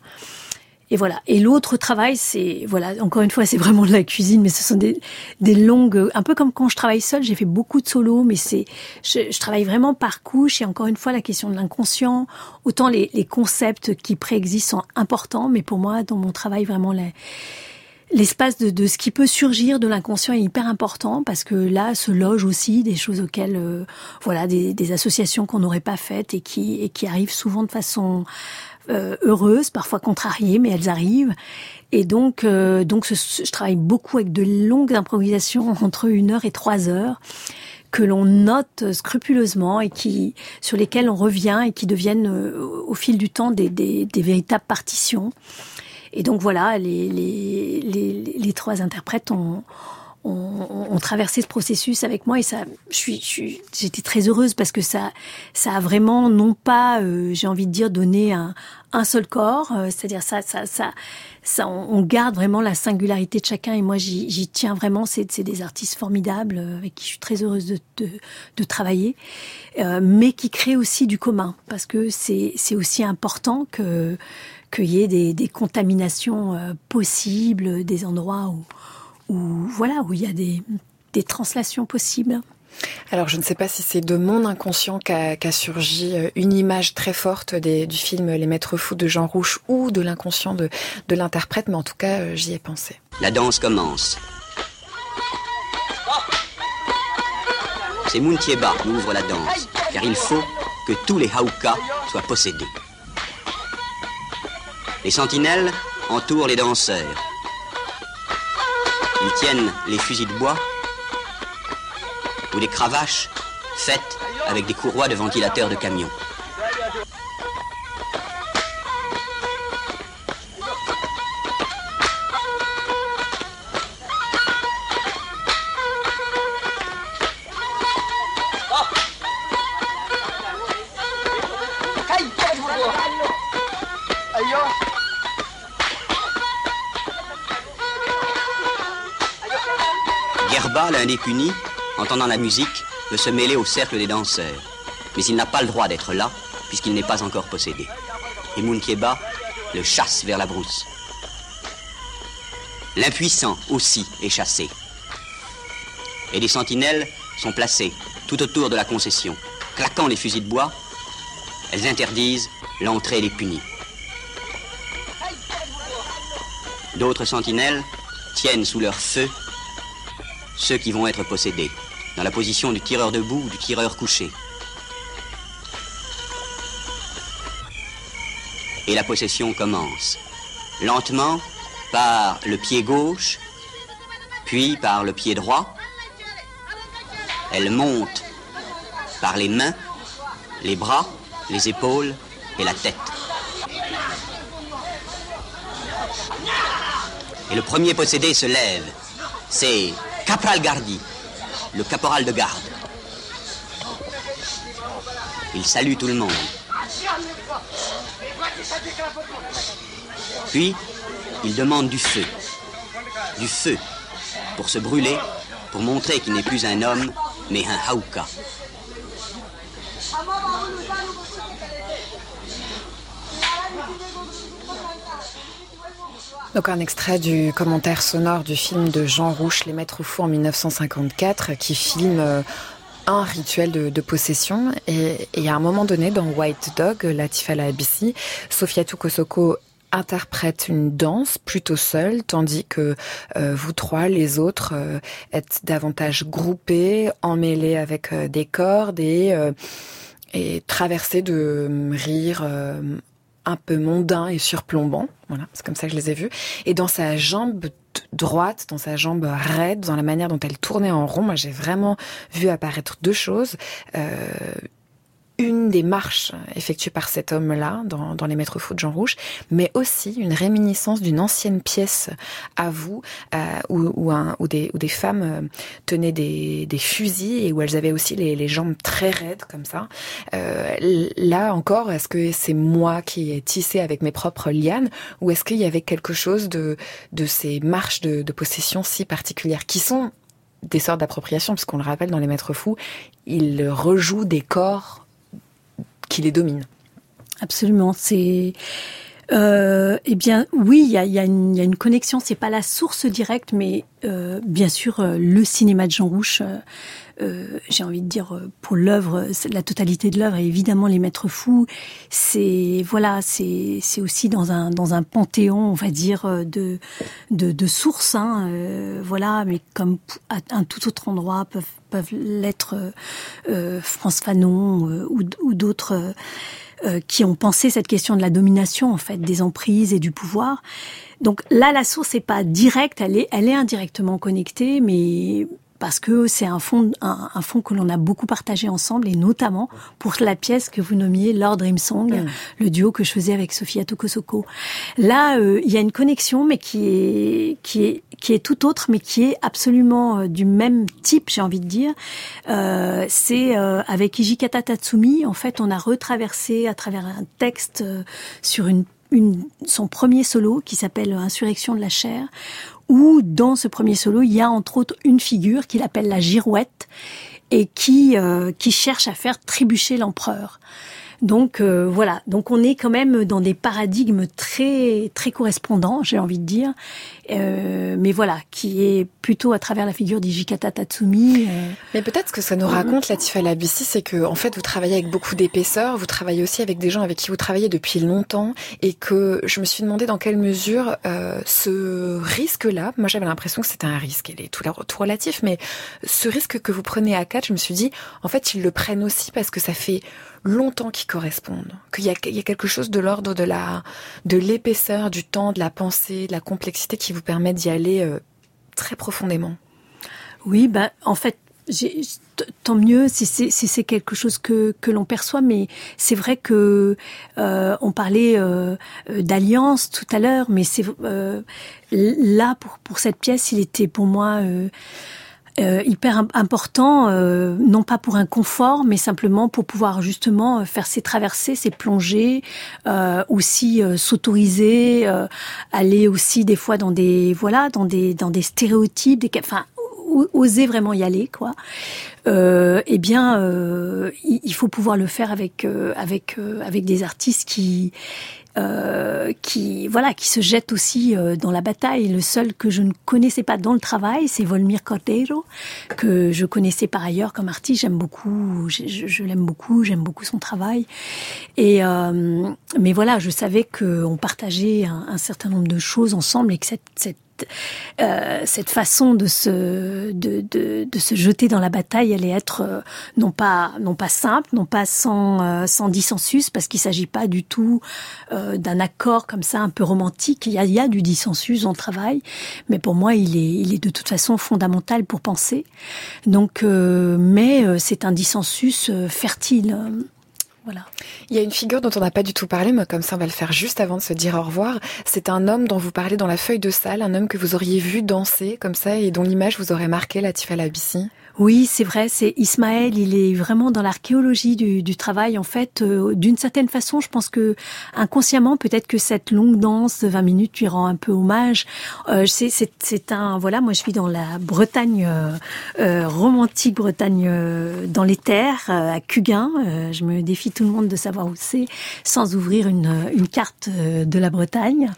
Et voilà. Et l'autre travail, c'est, voilà, encore une fois, c'est vraiment de la cuisine, mais ce sont des, des longues, un peu comme quand je travaille seule, j'ai fait beaucoup de solos, mais c'est, je, je travaille vraiment par couche. Et encore une fois, la question de l'inconscient, autant les, les concepts qui préexistent sont importants, mais pour moi, dans mon travail, vraiment, la, l'espace de, de ce qui peut surgir de l'inconscient est hyper important, parce que là se logent aussi des choses auxquelles, euh, voilà, des, des associations qu'on n'aurait pas faites et qui, et qui arrivent souvent de façon Euh, heureuses, parfois contrariées, mais elles arrivent. Et donc, euh, donc ce, je travaille beaucoup avec de longues improvisations entre une heure et trois heures que l'on note scrupuleusement et qui, sur lesquelles on revient et qui deviennent euh, au fil du temps des, des, des véritables partitions. Et donc voilà, les, les, les, les trois interprètes ont ont, ont traversé ce processus avec moi, et ça, je suis, je suis, j'étais très heureuse parce que ça, ça a vraiment non pas, euh, j'ai envie de dire, donné un, un seul corps, euh, c'est-à-dire ça, ça, ça, ça, on, on garde vraiment la singularité de chacun, et moi j'y, j'y tiens vraiment. C'est, c'est des artistes formidables euh, avec qui je suis très heureuse de, de, de travailler, euh, mais qui créent aussi du commun, parce que c'est, c'est aussi important que qu'il y ait des, des contaminations euh, possibles, des endroits où où voilà, où il y a des, des translations possibles. Alors, je ne sais pas si c'est de mon inconscient qu'a, qu'a surgi une image très forte des, du film Les Maîtres Fous de Jean Rouch, ou de l'inconscient de, de l'interprète, mais en tout cas, j'y ai pensé. La danse commence. C'est Mountieba qui ouvre la danse, car il faut que tous les Haouka soient possédés. Les sentinelles entourent les danseurs. Ils tiennent les fusils de bois ou des cravaches faites avec des courroies de ventilateurs de camions. Gerba, l'un des punis, entendant la musique, veut se mêler au cercle des danseurs. Mais il n'a pas le droit d'être là, puisqu'il n'est pas encore possédé. Et Mountieba le chasse vers la brousse. L'impuissant aussi est chassé. Et des sentinelles sont placées tout autour de la concession. Claquant les fusils de bois, elles interdisent l'entrée des punis. D'autres sentinelles tiennent sous leur feu ceux qui vont être possédés, dans la position du tireur debout ou du tireur couché. Et la possession commence, lentement, par le pied gauche, puis par le pied droit. Elle monte par les mains, les bras, les épaules et la tête. Et le premier possédé se lève. C'est Capral Gardi, le caporal de garde. Il salue tout le monde. Puis, il demande du feu. Du feu pour se brûler, pour montrer qu'il n'est plus un homme, mais un haouka. Donc un extrait du commentaire sonore du film de Jean Rouch, Les Maîtres Fous en mille neuf cent cinquante-quatre, qui filme euh, un rituel de, de possession. Et, et à un moment donné, dans White Dog, Latif El-Habissi, Sofiatou Kosoko interprète une danse plutôt seule, tandis que euh, vous trois, les autres, euh, êtes davantage groupés, emmêlés avec euh, des cordes et, euh, et traversés de rires euh, un peu mondains et surplombants. Voilà, c'est comme ça que je les ai vus. Et dans sa jambe droite, dans sa jambe raide, dans la manière dont elle tournait en rond, moi j'ai vraiment vu apparaître deux choses. Euh, une des marches effectuées par cet homme-là dans, dans Les Maîtres Fous de Jean Rouch, mais aussi une réminiscence d'une ancienne pièce à vous, euh, où, où, un, où, des, où des femmes euh, tenaient des, des fusils et où elles avaient aussi les, les jambes très raides comme ça. Euh, là encore, est-ce que c'est moi qui ai tissé avec mes propres lianes, ou est-ce qu'il y avait quelque chose de, de ces marches de, de possession si particulières, qui sont des sortes d'appropriation, puisqu'on le rappelle dans Les Maîtres Fous, ils rejouent des corps qui les domine. Absolument. C'est, euh, eh bien, oui, il y a, y a une, y a une connexion. C'est pas la source directe, mais euh, bien sûr, euh, le cinéma de Jean Rouch. Euh, euh, j'ai envie de dire pour l'œuvre, la totalité de l'œuvre, et évidemment Les Maîtres Fous. C'est voilà, c'est c'est aussi dans un dans un panthéon, on va dire, de de, de sources. Hein, euh, voilà, mais comme à un tout autre endroit peuvent peuvent l'être euh, France Fanon euh, ou, ou d'autres euh, euh, qui ont pensé cette question de la domination, en fait, des emprises et du pouvoir. Donc là, la source n'est pas directe, elle est, elle est indirectement connectée, mais parce que c'est un fond, un, un fond que l'on a beaucoup partagé ensemble, et notamment pour la pièce que vous nommiez Lord Dream Song, mmh. le duo que je faisais avec Sofiatou Kosoko. Là, euh, il y a une connexion, mais qui est, qui est, qui est tout autre, mais qui est absolument euh, du même type, j'ai envie de dire. Euh, c'est euh, avec Hijikata Tatsumi, en fait, on a retraversé à travers un texte euh, sur une, une, son premier solo qui s'appelle Insurrection de la chair, où dans ce premier solo, il y a entre autres une figure qu'il appelle la girouette et qui euh, qui cherche à faire trébucher l'empereur. Donc euh, voilà, donc on est quand même dans des paradigmes très très correspondants, j'ai envie de dire, euh, mais voilà, qui est plutôt à travers la figure d'Hijikata Tatsumi. Euh... Mais peut-être ce que ça nous raconte, Latif El-Habissi, c'est que en fait vous travaillez avec beaucoup d'épaisseur, vous travaillez aussi avec des gens avec qui vous travaillez depuis longtemps, et que je me suis demandé dans quelle mesure euh, ce risque-là, moi j'avais l'impression que c'était un risque, il est tout, tout relatif, mais ce risque que vous prenez à quatre, je me suis dit, en fait ils le prennent aussi parce que ça fait longtemps qu'ils correspondent, qu'il y a, il y a quelque chose de l'ordre de la, de l'épaisseur du temps, de la pensée, de la complexité qui vous permet d'y aller euh, très profondément. Oui, bah en fait, j'ai, tant mieux si c'est, si c'est quelque chose que que l'on perçoit, mais c'est vrai que euh, on parlait euh, d'alliance tout à l'heure, mais c'est euh, là pour pour cette pièce, il était pour moi euh, Euh, hyper important, euh, non pas pour un confort, mais simplement pour pouvoir justement faire ses traversées, ses plongées, euh, aussi euh, s'autoriser, euh, aller aussi des fois dans des voilà, dans des dans des stéréotypes, des enfin oser vraiment y aller, quoi. Euh, eh bien, euh, il faut pouvoir le faire avec euh, avec euh, avec des artistes qui Euh, qui voilà qui se jette aussi euh, dans la bataille. Le seul que je ne connaissais pas dans le travail, c'est Volmir Cordeiro, que je connaissais par ailleurs comme artiste. J'aime beaucoup, je, je, je l'aime beaucoup, j'aime beaucoup son travail. Et euh, mais voilà, je savais que on partageait un, un certain nombre de choses ensemble et que cette, cette cette euh, cette façon de se de, de de se jeter dans la bataille allait être euh, non pas non pas simple, non pas sans euh, sans dissensus, parce qu'il s'agit pas du tout euh, d'un accord comme ça un peu romantique. Il y a il y a du dissensus dans le travail, mais pour moi il est il est de toute façon fondamental pour penser. Donc euh, mais euh, c'est un dissensus euh, fertile. Euh, Voilà. Il y a une figure dont on n'a pas du tout parlé, mais comme ça on va le faire juste avant de se dire au revoir. C'est un homme dont vous parlez dans la feuille de salle, un homme que vous auriez vu danser comme ça et dont l'image vous aurait marqué, Latifa Labissi. Oui, c'est vrai, c'est Ismaël, il est vraiment dans l'archéologie du, du travail. En fait, euh, d'une certaine façon, je pense que inconsciemment, peut-être que cette longue danse de vingt minutes lui rend un peu hommage. Euh, c'est, c'est, c'est un, voilà, moi je vis dans la Bretagne euh, euh, romantique, Bretagne euh, dans les terres, euh, à Cuguin. Euh, je me défie tout le monde de savoir où c'est, sans ouvrir une, une carte de la Bretagne.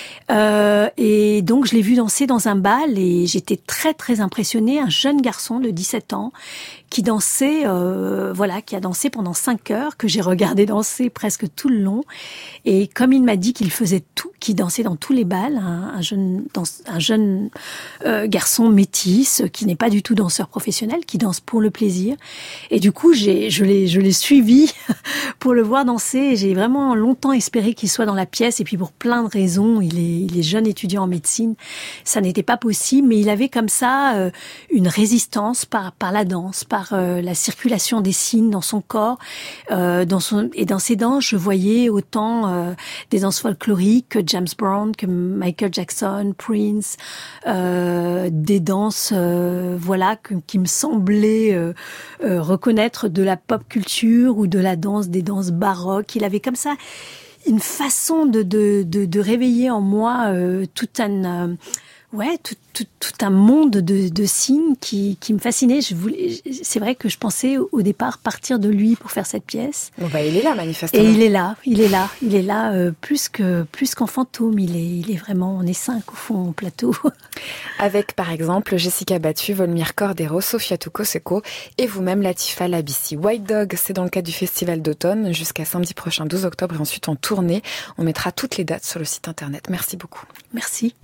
Euh, et donc je l'ai vu danser dans un bal et j'étais très très impressionnée. Un jeune garçon de dix-sept ans qui dansait, euh, voilà, qui a dansé pendant cinq heures, que j'ai regardé danser presque tout le long. Et comme il m'a dit qu'il faisait tout, qu'il dansait dans tous les bals, un, un jeune, danse, un jeune euh, garçon métis qui n'est pas du tout danseur professionnel, qui danse pour le plaisir. Et du coup, j'ai, je l'ai, je l'ai suivi pour le voir danser. Et j'ai vraiment longtemps espéré qu'il soit dans la pièce. Et puis pour plein de raisons, il est, il est jeune étudiant en médecine, ça n'était pas possible. Mais il avait comme ça euh, une résistance par par la danse, par Euh, la circulation des signes dans son corps, euh, dans son et dans ses danses, je voyais autant euh, des danses folkloriques que James Brown, que Michael Jackson, Prince, euh, des danses, euh, voilà, que, qui me semblaient euh, euh, reconnaître de la pop culture ou de la danse, des danses baroques. Il avait comme ça une façon de de de, de réveiller en moi euh, tout un euh, Ouais, tout, tout, tout un monde de, de signes qui, qui me fascinait. Je voulais, c'est vrai que je pensais au départ partir de lui pour faire cette pièce. Bon bah il est là manifestement. Et il est là, il est là, il est là euh, plus que plus qu'en fantôme. Il est, il est vraiment, on est cinq au fond au plateau. Avec par exemple Jessica Battu, Volmir Cordero, Sofia Tuko-Seko et vous-même Latifa Labissi. White Dog, c'est dans le cadre du festival d'automne jusqu'à samedi prochain, douze octobre, et ensuite en tournée. On mettra toutes les dates sur le site internet. Merci beaucoup. Merci.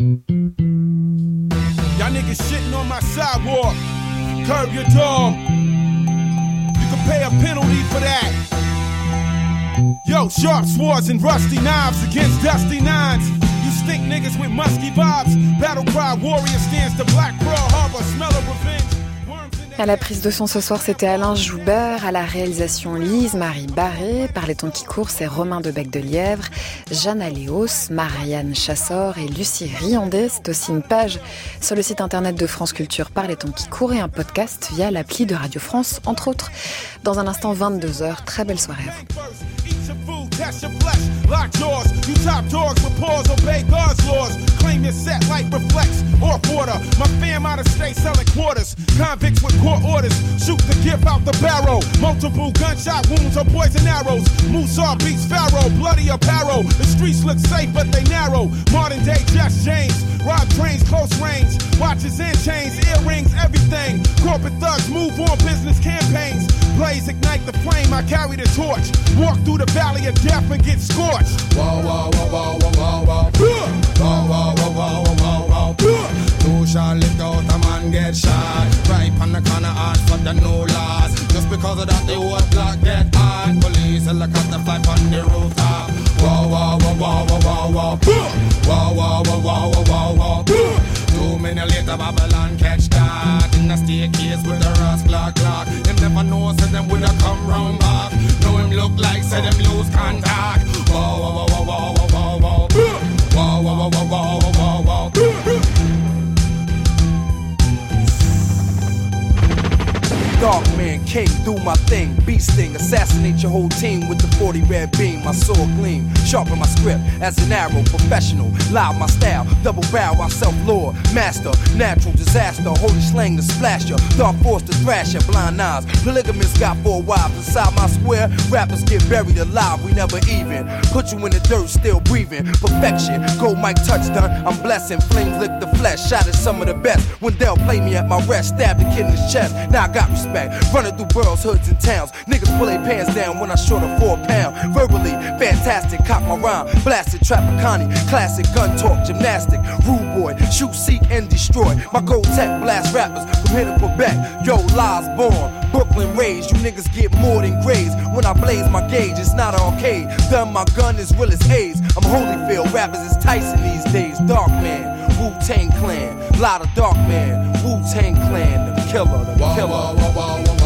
Y'all niggas shitting on my sidewalk. Curb your dog. You can pay a penalty for that. Yo, sharp swords and rusty knives against dusty nines. You stink niggas with musky vibes. Battle cry warrior stands to Black Pearl Harbor. Smell of revenge. À la prise de son ce soir, c'était Alain Joubert, à la réalisation Lise Marie Barré, par les temps qui courent, c'est Romain de Bec de Lièvre, Jeanne Aléos, Marianne Chassor et Lucie Riandet. C'est aussi une page sur le site internet de France Culture par les temps qui courent et un podcast via l'appli de Radio France, entre autres. Dans un instant, vingt-deux heures, très belle soirée à vous. Test your flesh, lock jaws. You top dogs with paws, obey God's laws. Claim your set like reflex or border. My fam out of state selling quarters. Convicts with court orders. Shoot the gift out the barrel. Multiple gunshot wounds or poison arrows. Musa beats Pharaoh, bloody apparel. The streets look safe, but they narrow. Modern day Just James. Rob trains, close range. Watches and chains, earrings, everything. Corporate thugs move on business campaigns. Blaze ignite the flame, I carry the torch. Walk through the valley of death and get scorched. Whoa, whoa, whoa, whoa, whoa, whoa, whoa. Whoa, whoa, whoa, whoa, whoa, whoa. Two shall lick out, a man get shot. Right on the corner, ask for the no loss. Just because of that, they would block get hot. Police helicopter fly on the rooftop. Whoa, whoa, whoa, whoa, whoa, whoa, whoa. Whoa, whoa, whoa, whoa, whoa, whoa, whoa. Two minutes later, Babylon catch that. In the staircase with the rust clock clock. Him never know, said them woulda come round back. Know him look like, said them lose contact. Whoa, whoa, whoa, whoa, whoa, whoa, whoa. Whoa, whoa, whoa, whoa, whoa, whoa, whoa. Dark man came, do my thing, beast sting, assassinate your whole team with the forty red beam. My sword gleam, sharpen my script as an arrow, professional, loud my style, double barrel, I self-lord, master, natural disaster, holy slang to splash ya, dark force to thrash ya, blind eyes, polygamists got four wives inside my square, rappers get buried alive, we never even, put you in the dirt, still breathing, perfection, gold mic touchdown, I'm blessing, flames lick the flesh, shot at some of the best, when they'll play me at my rest, stabbed the kid in his chest, now I got respect. horseback, running through boroughs, hoods, and towns. Niggas pull their pants down when I short a four pound. Verbally, fantastic, cock my rhyme. Blasted, Trapacani, classic gun talk, gymnastic. Rude boy, shoot, seek, and destroy. My gold tech blast rappers from here to Quebec. Yo, lies born, Brooklyn raised. You niggas get more than grades. When I blaze my gauge, it's not an arcade. Done my gun as real as A's. I'm Holyfield, rappers is Tyson these days. Dark man, Wu-Tang Clan, lot of dark man. Wu-Tang Clan, the killer, the killer. Whoa, whoa, whoa, whoa.